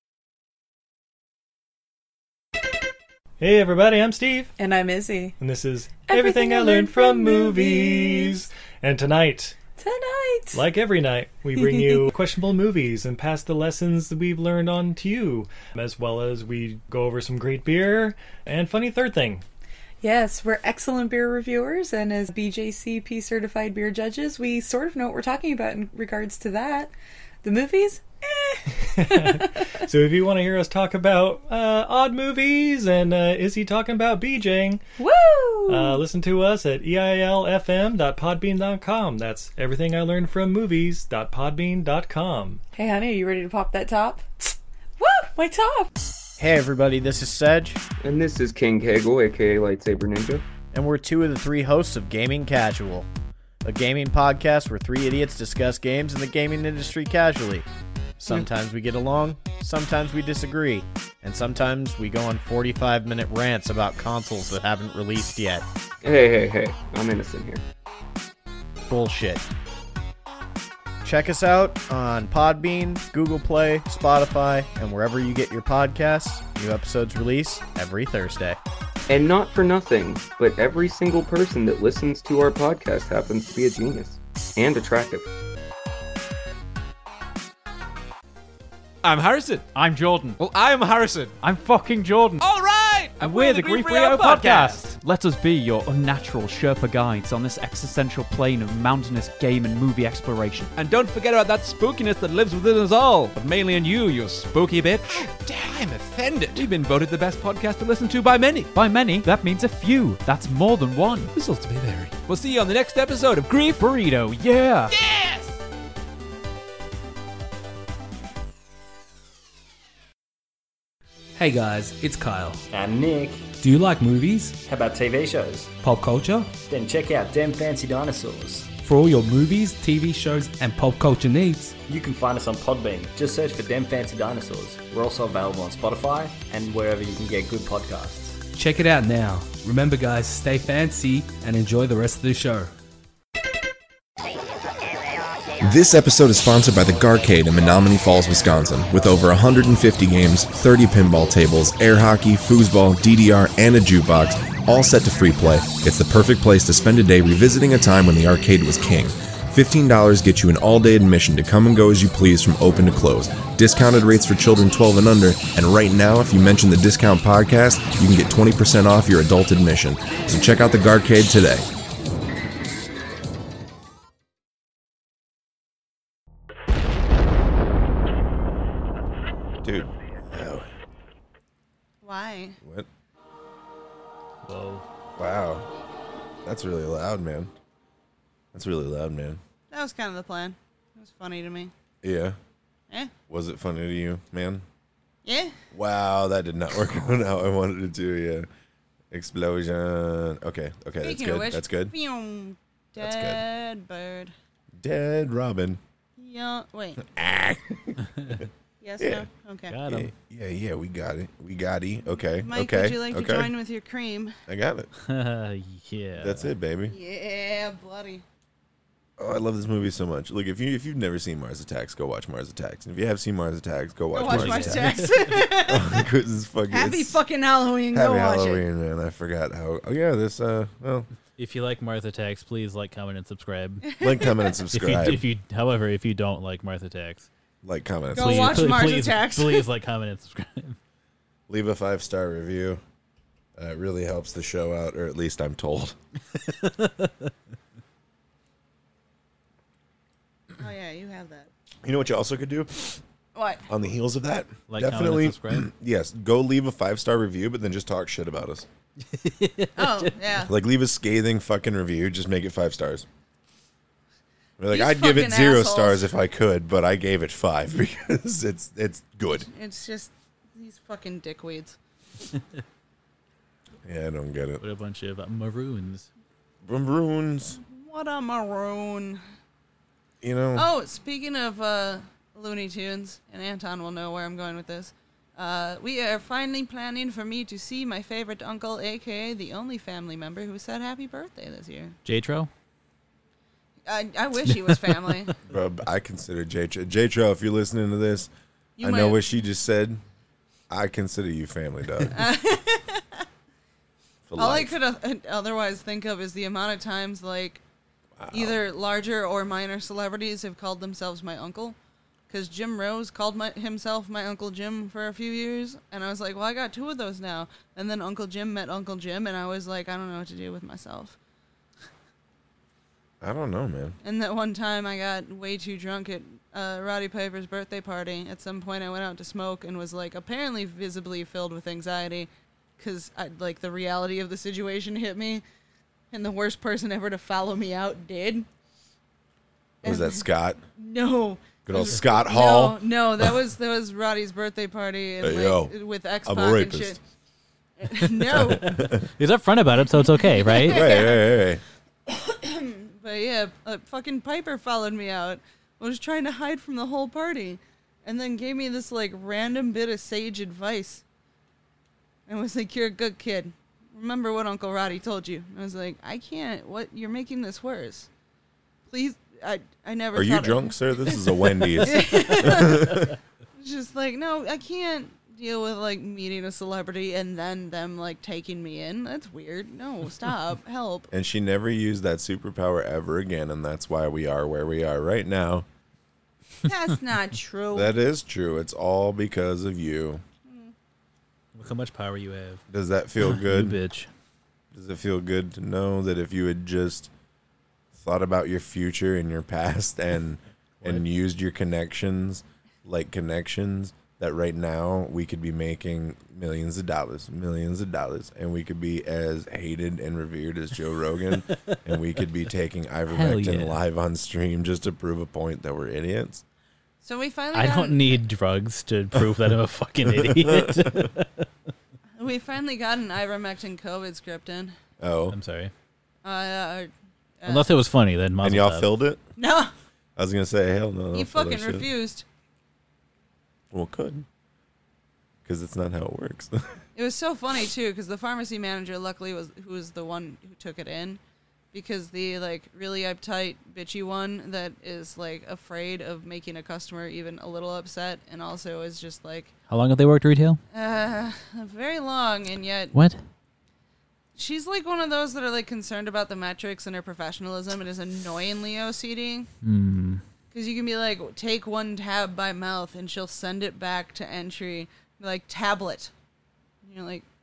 Hey everybody, I'm Steve, And I'm Izzy. and this is Everything Everything, I Learned from Movies. And tonight, Tonight. like every night, we bring you questionable movies and pass the lessons that we've learned on to you, as well as we go over some great beer and funny third thing. Yes, we're excellent beer reviewers, and as B J C P certified beer judges, we sort of know what we're talking about in regards to that. The movies? Eh. So if you want to hear us talk about uh, odd movies and uh, Izzy talking about BJing, Woo! uh, listen to us at E I L F M dot podbean dot com. That's everything I learned from movies dot podbean dot com. Hey, honey, are you ready to pop that top? Woo! My top! Hey everybody, this is Sedge, And this is King Kegel, aka Lightsaber Ninja. and we're two of the three hosts of Gaming Casual, a gaming podcast where three idiots discuss games in the gaming industry casually. Sometimes we get along, sometimes we disagree, and sometimes we go on forty-five minute rants about consoles that haven't released yet. Hey, hey, hey, I'm innocent here. Bullshit. Check us out on Podbean, Google Play, Spotify, and wherever you get your podcasts. New episodes release every Thursday. And not for nothing, but every single person that listens to our podcast happens to be a genius. And attractive. I'm Harrison. I'm Jordan. Well, I'm Harrison. I'm fucking Jordan. All right. And we're, the Grief Rio podcast. Let us be your unnatural Sherpa guides on this existential plane of mountainous game and movie exploration. And don't forget about that spookiness that lives within us all, but mainly in you, you spooky bitch. Damn, I'm offended. We've been voted the best podcast to listen to by many. By many, that means a few. That's more than one. Results may vary. We'll see you on the next episode of Grief Burrito, yeah. Yes! Hey guys, it's Kyle. And Nick. Do you like movies? How about T V shows? Pop culture? Then check out Dem Fancy Dinosaurs. For all your movies, T V shows, and pop culture needs, You can find us on Podbean. Just search for Dem Fancy Dinosaurs. We're also available on Spotify and wherever you can get good podcasts. check it out now. Remember guys, stay fancy and enjoy the rest of the show. This episode is sponsored by the Garcade in Menominee Falls, Wisconsin. With over one hundred fifty games, thirty pinball tables, air hockey, foosball, D D R, and a jukebox, all set to free play, it's the perfect place to spend a day revisiting a time when the arcade was king. fifteen dollars gets you an all-day admission to come and go as you please from open to close. Discounted rates for children twelve and under, and right now, if you mention the Discount Podcast, you can get twenty percent off your adult admission. So check out the Garcade today. Dude. Wow. Why? What? Whoa. Wow. That's really loud, man. That's really loud, man. That was kind of the plan. It was funny to me. Yeah. Eh? Was it funny to you, man? Yeah. Wow, that did not work out how I wanted it to, yeah. Explosion. Okay, okay, that's Speaking of good. which, That's good. Dead That's good. bird. Dead Robin. Yeah. Wait. Yes. Yeah. No. Okay. Got him. Yeah, yeah, yeah, we got it. We got it. Okay, Mike, okay. would you like okay. to join with your cream? I got it. Yeah. That's it, baby. Yeah, bloody. Oh, I love this movie so much. Look, if you if you've never seen Mars Attacks, go watch Mars Attacks. And if you have seen Mars Attacks, go watch, Go watch Mars, Mars Attacks. Attacks. Oh, 'cause it's fucking, Happy it's- fucking Halloween. Happy Go watch it. Halloween, man. I forgot how. Oh yeah, this. Uh, well, If you like Martha Tax, please like, comment, and subscribe. Like, comment, and If you- subscribe. If you, however, if you don't like Martha Tax, like, comment, and Go subscribe. watch please, Mars please, Attacks. please like, comment, and subscribe. Leave a five star review. Uh, it really helps the show out, or at least I'm told. Oh yeah, you have that. You know what you also could do? What? On the heels of that, Like, comment, and definitely, subscribe? yes, go leave a five star review, but then just talk shit about us. Oh yeah. Like, leave a scathing fucking review, just make it five stars. We're like, These I'd give it fucking zero assholes. stars if I could, but I gave it five because it's it's good. It's just these fucking dickweeds. Yeah, I don't get it. What a bunch of uh, maroons. Maroons. What a maroon. You know. Oh, speaking of uh, Looney Tunes, and Anton will know where I'm going with this. Uh, we are finally planning for me to see my favorite uncle, aka the only family member who said happy birthday this year. J-Tro? I, I wish he was family. Bro, I consider J-Tro. J-Tro, if you're listening to this, You I know might- what she just said. I consider you family, dog. For All I life. could uh, otherwise think of is the amount of times, like, either larger or minor celebrities have called themselves my uncle. Because Jim Rose called my, himself my Uncle Jim for a few years. And I was like, well, I got two of those now. And then Uncle Jim met Uncle Jim, and I was like, I don't know what to do with myself. I don't know, man. And that one time I got way too drunk at uh, Roddy Piper's birthday party. At some point I went out to smoke and was like apparently visibly filled with anxiety because like the reality of the situation hit me. And the worst person ever to follow me out did. Was that Scott? No. Good old Scott Hall? No, no, that was that was Roddy's birthday party and Hey, like, yo, with X-Pac I'm a and rapist. shit. No. He's upfront about it, so it's okay, right? Right, right, right. But yeah, uh, fucking Piper followed me out. I was trying to hide from the whole party, and then gave me this like random bit of sage advice. And was like, "You're a good kid. Remember what Uncle Roddy told you." And I was like, "I can't. What? You're making this worse. Please." I I never. Are you thought drunk, of- sir? This is a Wendy's. It's just like, no, I can't deal with like meeting a celebrity and then them like taking me in. That's weird. No, stop. Help. And she never used that superpower ever again, and that's why we are where we are right now. That's not true. That is true. It's all because of you. Look how much power you have. Does that feel You good? bitch. Does it feel good to know that if you had just thought about your future and your past and and used your connections like connections, that right now we could be making millions of dollars, millions of dollars, and we could be as hated and revered as Joe Rogan, and we could be taking ivermectin yeah. live on stream just to prove a point that we're idiots. So we finally. I got don't need drugs to prove that I'm a fucking idiot. We finally got an ivermectin COVID script in. Oh, I'm sorry. Uh, uh, Unless it was funny, then and y'all mazel tov. filled it? No. I was gonna say hell no. He don't fill that fucking shit. refused. Well, could. Because it's not how it works. It was so funny too, because the pharmacy manager, luckily, was who was the one who took it in, because the like really uptight, bitchy one that is like afraid of making a customer even a little upset, and also is just like How long have they worked retail? uh, very long, and yet What? she's like one of those that are like concerned about the metrics and her professionalism, and is annoyingly O C D. Hmm. Because you can be like, take one tab by mouth, and she'll send it back to entry, be like, tablet. And you're like,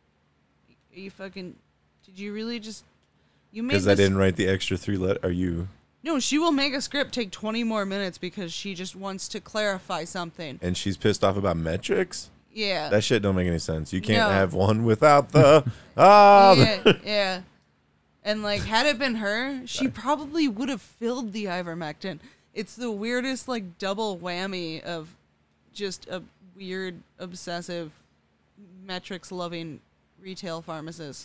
are you fucking, did you really just, you made Because this? I didn't write the extra three letter. Are you? No, she will make a script take twenty more minutes because she just wants to clarify something. And she's pissed off about metrics? Yeah. That shit don't make any sense. You can't No. have one without the ah. yeah, yeah. And like, had it been her, she probably would have filled the ivermectin. It's the weirdest, like, double whammy of just a weird, obsessive, metrics-loving retail pharmacists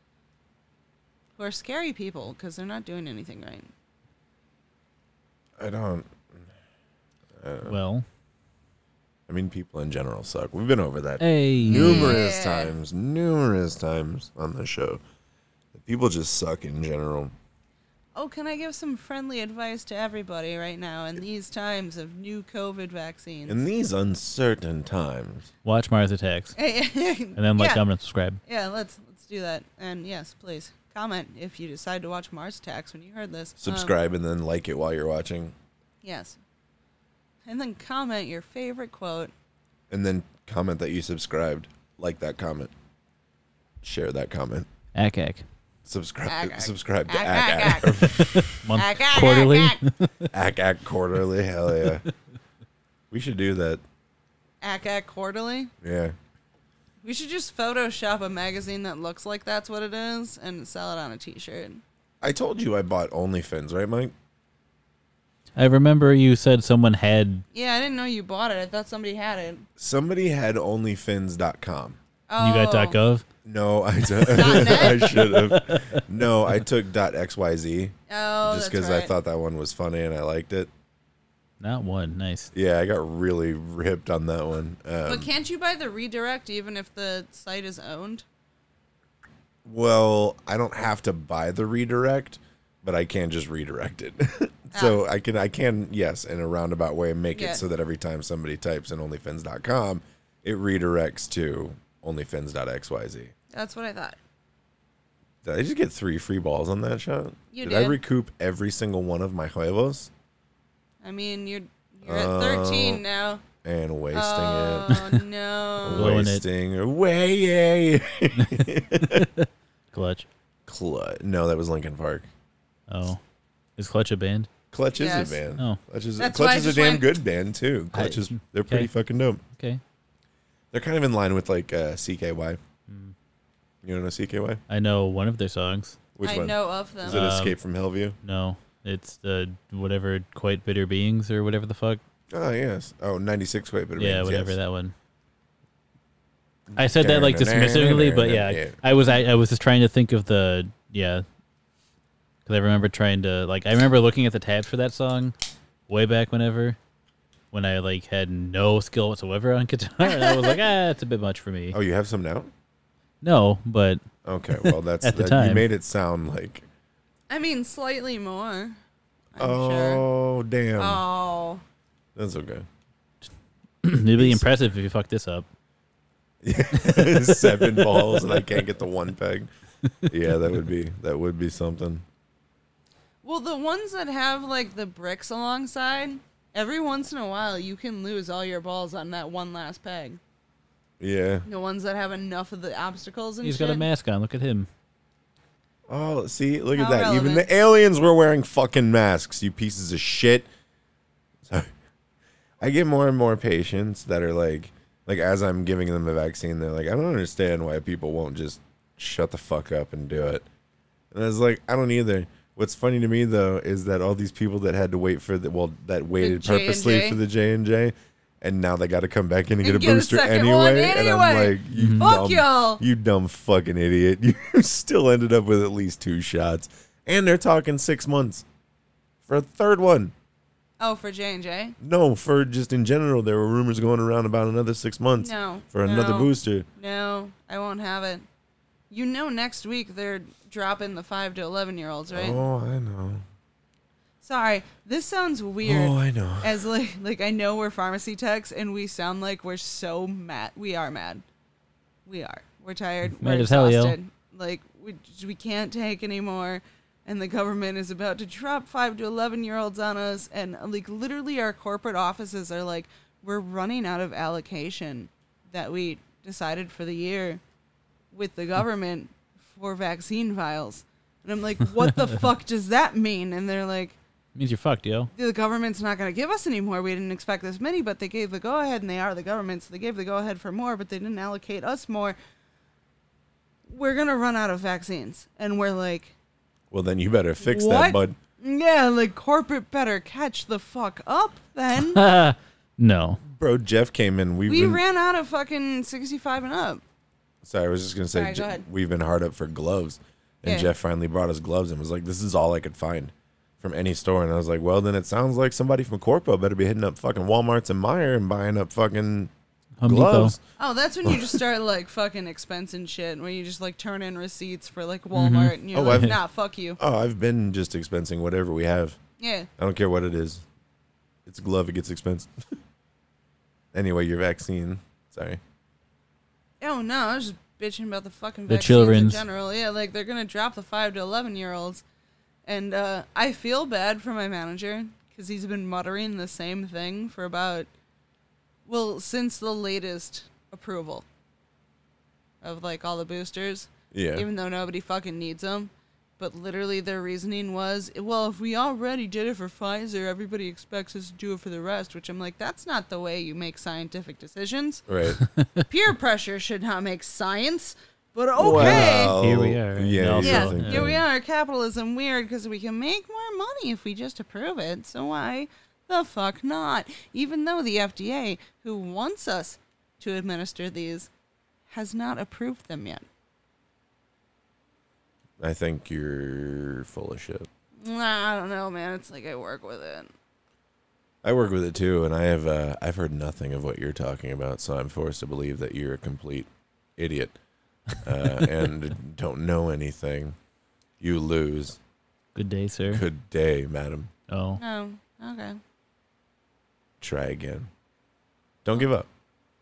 who are scary people because they're not doing anything right. I don't. I don't know. Well. I mean, people in general suck. We've been over that Hey. numerous Yeah. times, numerous times on the show. People just suck in general. Oh, can I give some friendly advice to everybody right now in these times of new COVID vaccines? In these uncertain times. Watch Mars Attacks. and then like, Yeah. comment, and subscribe. Yeah, let's let's do that. And yes, please comment if you decide to watch Mars Attacks when you heard this. Um, Subscribe and then like it while you're watching. yes. And then comment your favorite quote. And then comment that you subscribed. Like that comment. Share that comment. Ack ack. Subscribe. Ack, ack. Subscribe to Ack, Ack ack, Ack. Month- Ack, ack, quarterly. ack, Ack Ack quarterly. Hell yeah. We should do that. Ack Ack Quarterly. Yeah. We should just Photoshop a magazine that looks like that's what it is and sell it on a t-shirt. I told you I bought OnlyFins, right, Mike? I remember you said someone had. Yeah, I didn't know you bought it. I thought somebody had it. Somebody had onlyfins dot com. Oh. You got .gov? No, I, d- I should have. No, I took .xyz. Oh, just that's I right. thought that one was funny and I liked it. Not one. Nice. Yeah, I got really ripped on that one. Um, But can't you buy the redirect even if the site is owned? Well, I don't have to buy the redirect, but I can just redirect it. So I can, I can, yes, in a roundabout way, make Yeah. it so that every time somebody types in OnlyFins dot com, it redirects to OnlyFins dot X Y Z. That's what I thought. Did I just get three free balls on that shot? You did. I did. recoup every single one of my huevos? I mean, you're you're at thirteen now. And wasting oh, it. Oh no! Blowing it. Wasting away. Clutch. Clutch. No, that was Linkin Park. Oh, is Clutch a band? Clutch Yes. is a band. Oh. Clutch is, That's why Clutch I is a just damn went- good band too. Clutch I- is they're pretty okay. fucking dope. Okay. They're kind of in line with like uh, C K Y. Hmm. You don't know C K Y? I know one of their songs. Which I one? know of them. Is it Um, Escape from Hellview? No, it's the whatever Quite Bitter Beings or whatever the fuck. Oh yes. Oh, ninety-six Quite Bitter Yeah, Beings, whatever yes. that one. I said that like dismissively, but yeah, Yeah. I was I, I was just trying to think of the yeah, because I remember trying to like I remember looking at the tabs for that song way back whenever when I like had no skill whatsoever on guitar, and I was like, ah, it's a bit much for me. Oh, you have some now? No, but Okay, well that's at the that, time you made it sound like I mean, slightly more. I'm oh sure. damn. Oh. That's okay. it'd be impressive if you fuck this up. Seven balls and I can't get the one peg. Yeah, that would be that would be something. Well, the ones that have like the bricks alongside, every once in a while you can lose all your balls on that one last peg. Yeah. The ones that have enough of the obstacles and He's shit. got a mask on. Look at him. Oh, see, look at How that. Even relevant. the aliens were wearing fucking masks, you pieces of shit. Sorry. I get more and more patients that are like, like as I'm giving them a vaccine, they're like, I don't understand why people won't just shut the fuck up and do it. And I was like, I don't either. What's funny to me though is that all these people that had to wait for the well, that waited J and purposely J? for the J and J, and now they got to come back in and, And get a get a booster second anyway. one And I'm anyway. like, you Fuck dumb, y'all. you dumb fucking idiot. You still ended up with at least two shots, and they're talking six months for a third one. Oh, for J and J? No, for just in general, there were rumors going around about another six months No. for another no, booster. No, I won't have it. You know, next week they're dropping the five to eleven year olds, right? Oh, I know. Sorry, this sounds weird. Oh, I know. As like, like I know we're pharmacy techs, and we sound like we're so mad. We are mad. We are. We're tired. Mad we're as hell, yo. exhausted. Like we we can't take anymore, and the government is about to drop five to eleven year olds on us, and like literally our corporate offices are like, we're running out of allocation that we decided for the year with the government for vaccine vials, and I'm like, what the fuck does that mean? And they're like, Means you're fucked, yo. the government's not going to give us any more. We didn't expect this many, but they gave the go-ahead, and they are the government, so they gave the go-ahead for more, but they didn't allocate us more. We're going to run out of vaccines. And we're like, Well, then you better fix what? that, bud. Yeah, like, corporate better catch the fuck up then. No. Bro, Jeff came in. We've we been, ran out of fucking sixty-five and up. Sorry, I was just gonna say Sorry, go Je- ahead. we've been hard up for gloves, and Yeah. Jeff finally brought us gloves and was like, "This is all I could find from any store." And I was like, "Well, then it sounds like somebody from Corpo better be hitting up fucking Walmart's and Meijer and buying up fucking Home gloves." Oh, that's when you just start, like, fucking expense and shit, where you just, like, turn in receipts for, like, Mm-hmm. Walmart, and you're Oh, like, I've- nah, fuck you. Oh, I've been just expensing whatever we have. Yeah. I don't care what it is. It's a glove. It gets expensed. Anyway, your vaccine. Sorry. Oh, no, I was just bitching about the fucking The vaccines children's. in general. Yeah, like, they're going to drop the five to eleven year olds. And uh, I feel bad for my manager, because he's been muttering the same thing for about, well, since the latest approval of, like, all the boosters. Yeah. Even though nobody fucking needs them. But literally their reasoning was, well, if we already did it for Pfizer, everybody expects us to do it for the rest, which I'm like, that's not the way you make scientific decisions. Right. Peer pressure should not make science, but okay. Well, Here we are. Yeah. Also, yeah, think here that- we are. Capitalism weird because we can make more money if we just approve it. So why the fuck not? Even though the F D A, who wants us to administer these, has not approved them yet. I think you're full of shit. Nah, I don't know, man. It's like I work with it. I work with it too, and I have uh, I've heard nothing of what you're talking about, so I'm forced to believe that you're a complete idiot uh, and don't know anything. You lose. Good day, sir. Good day, madam. Oh. Oh, okay. Try again. Don't give up.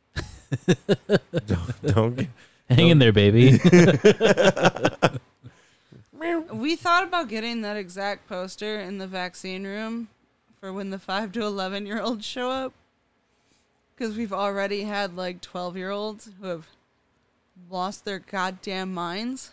don't don't gi- Hang don't- in there, baby. We thought about getting that exact poster in the vaccine room for when the five to eleven year olds show up. Because we've already had like twelve year olds who have lost their goddamn minds.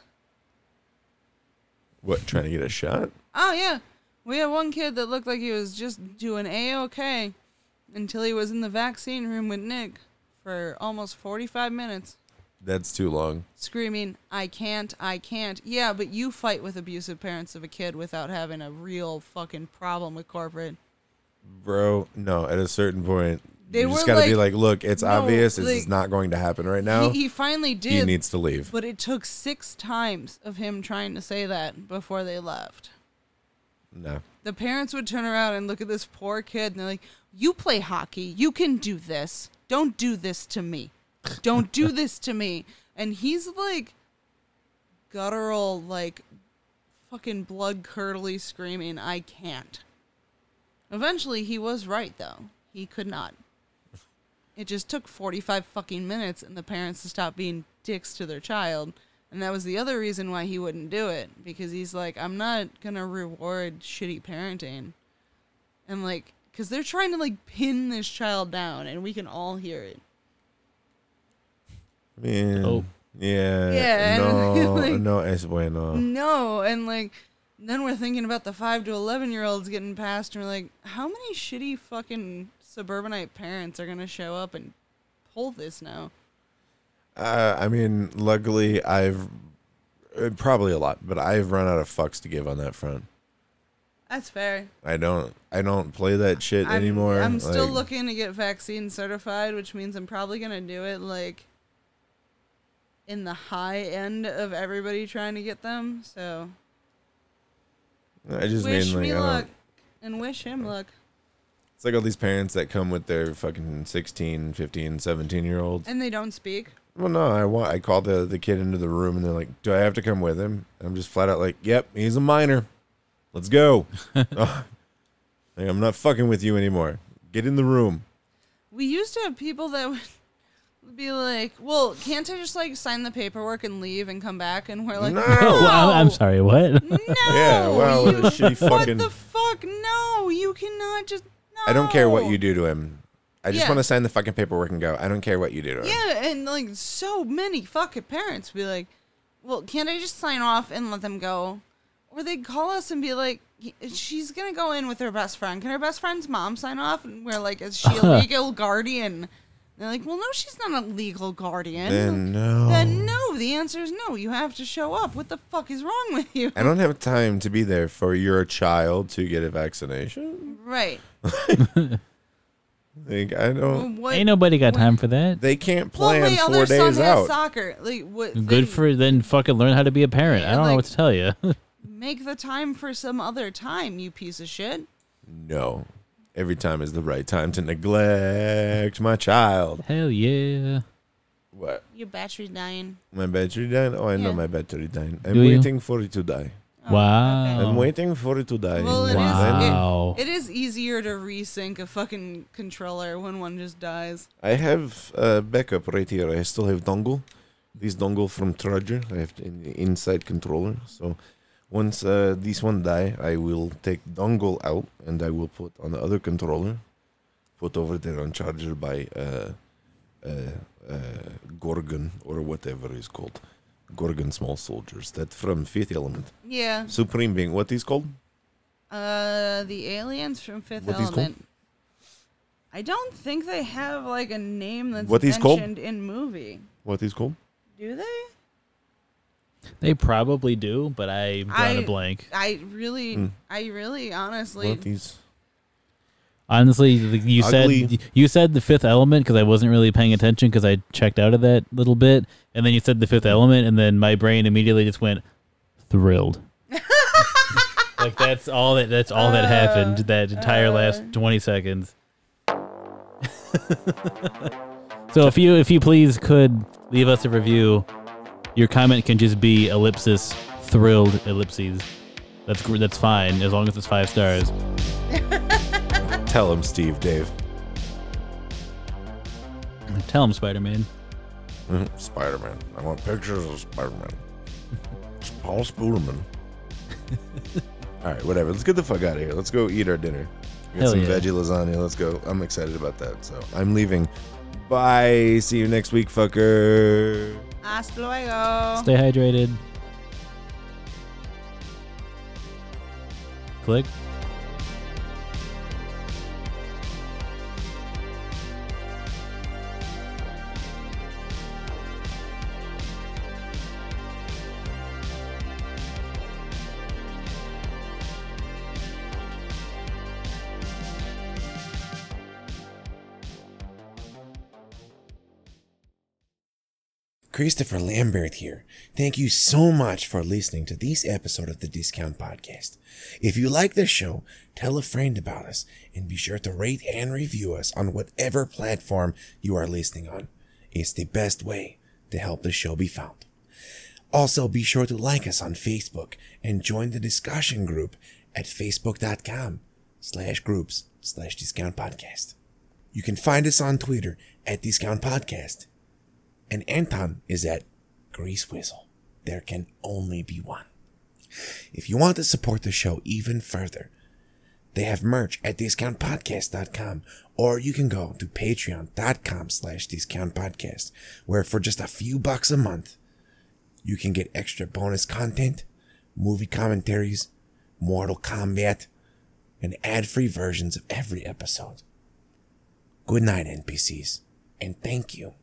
What, trying to get a shot? Oh, yeah. We had one kid that looked like he was just doing A-okay until he was in the vaccine room with Nick for almost forty-five minutes. That's too long. Screaming, I can't, I can't. Yeah, but you fight with abusive parents of a kid without having a real fucking problem with corporate. Bro, no, at a certain point, They you just were gotta be like- like, look, it's No, obvious this like, is not going to happen right now. He, he finally did. He needs to leave. But it took six times of him trying to say that before they left. No. The parents would turn around and look at this poor kid and they're like, you play hockey. You can do this. Don't do this to me. Don't do this to me. And he's like guttural, like fucking blood curdly screaming, I can't. Eventually he was right though. He could not. It just took forty-five fucking minutes and the parents to stop being dicks to their child. And that was the other reason why he wouldn't do it. Because he's like, I'm not going to reward shitty parenting. And like, because they're trying to like pin this child down and we can all hear it. Man. Oh. Yeah. Yeah, No, and, like- no es bueno. No, and like, then we're thinking about the five to eleven year olds getting past, and we're like, how many shitty fucking suburbanite parents are gonna show up and pull this now? Uh, I mean, luckily, I've uh, probably a lot, but I've run out of fucks to give on that front. That's fair. I don't, I don't play that shit I'm, anymore. I'm still Like, looking to get vaccine certified, which means I'm probably gonna do it like in the high end of everybody trying to get them. So I just wish mean like me I don't. luck and wish him luck. It's like all these parents that come with their fucking sixteen, fifteen, seventeen year olds. And they don't speak. Well, no, I want. I called the the kid into the room, and they're like, "Do I have to come with him?" And I'm just flat out like, "Yep, he's a minor. Let's go." Oh, like, I'm not fucking with you anymore. Get in the room. We used to have people that would be like, well, can't I just like sign the paperwork and leave and come back? And we're like, no. Well, I'm, I'm sorry, what? No. Yeah, well, you- what a shitty fucking. What the fuck? No, you cannot just. No. I don't care what you do to him. I just Yeah. want to sign the fucking paperwork and go. I don't care what you do to him. Yeah, and like so many fucking parents be like, well, can't I just sign off and let them go? Or they'd call us and be like, she's gonna go in with her best friend. Can her best friend's mom sign off? And we're like, is she a legal guardian? And they're like, well, no, she's not a legal guardian. Then no. Then no. The answer is no. You have to show up. What the fuck is wrong with you? I don't have time to be there for your child to get a vaccination. Right. Like I don't. What- Ain't nobody got time for that. They can't Well, plan my four other son days has out. soccer. Like, what? Good then for then fucking learn how to be a parent. I don't know like- what to tell you. Make the time for some other time, you piece of shit. No. Every time is the right time to neglect my child. Hell yeah. What? Your battery's dying. My battery died? Oh, I know Yeah. my battery died. I'm Do you? waiting for it to die. Wow. I'm waiting for it to die. Well, it is. Wow. It, it is easier to resync a fucking controller when one just dies. I have a backup right here. I still have dongle. This dongle from Trudger. I have the inside controller. So once uh, this one die, I will take dongle out and I will put on the other controller. Put over there on charger by uh, uh, uh, Gorgon or whatever it's called. Gorgon Small Soldiers. That from Fifth Element. Yeah. Supreme Being. What is called? Uh, the aliens from Fifth What is called? Element. I don't think they have like a name that's What is called? mentioned in movie. What is called? Do they? They probably do, but I'm drawing I a blank. I really, Hmm. I really, honestly. What is? Honestly, the- you Ugly. said you said the Fifth Element because I wasn't really paying attention because I checked out of that little bit, and then you said the Fifth Element, and then my brain immediately just went thrilled. Like that's all that that's all that happened that entire last twenty seconds. So if you if you please could leave us a review, your comment can just be ellipsis thrilled ellipses. That's gr- that's fine as long as it's five stars. Tell him, Steve, Dave. Tell him, Spider-Man. Mm-hmm. Spider-Man. I want pictures of Spider-Man. It's Paul Spooderman. All right, whatever. Let's get the fuck out of here. Let's go eat our dinner. We got Hell some yeah. veggie lasagna. Let's go. I'm excited about that. So I'm leaving. Bye. See you next week, fucker. Hasta luego. Stay hydrated. Click. Christopher Lambert here. Thank you so much for listening to this episode of the Discount Podcast. If you like this show, tell a friend about us and be sure to rate and review us on whatever platform you are listening on. It's the best way to help the show be found. Also, be sure to like us on Facebook and join the discussion group at facebook.com slash groups slash discount podcast. You can find us on Twitter at Discount Podcast. And Anton is at Grease Whistle. There can only be one. If you want to support the show even further, they have merch at discount podcast dot com, or you can go to patreon.com slash discount podcast, where for just a few bucks a month, you can get extra bonus content, movie commentaries, Mortal Kombat, and ad-free versions of every episode. Good night, N P Cs, and thank you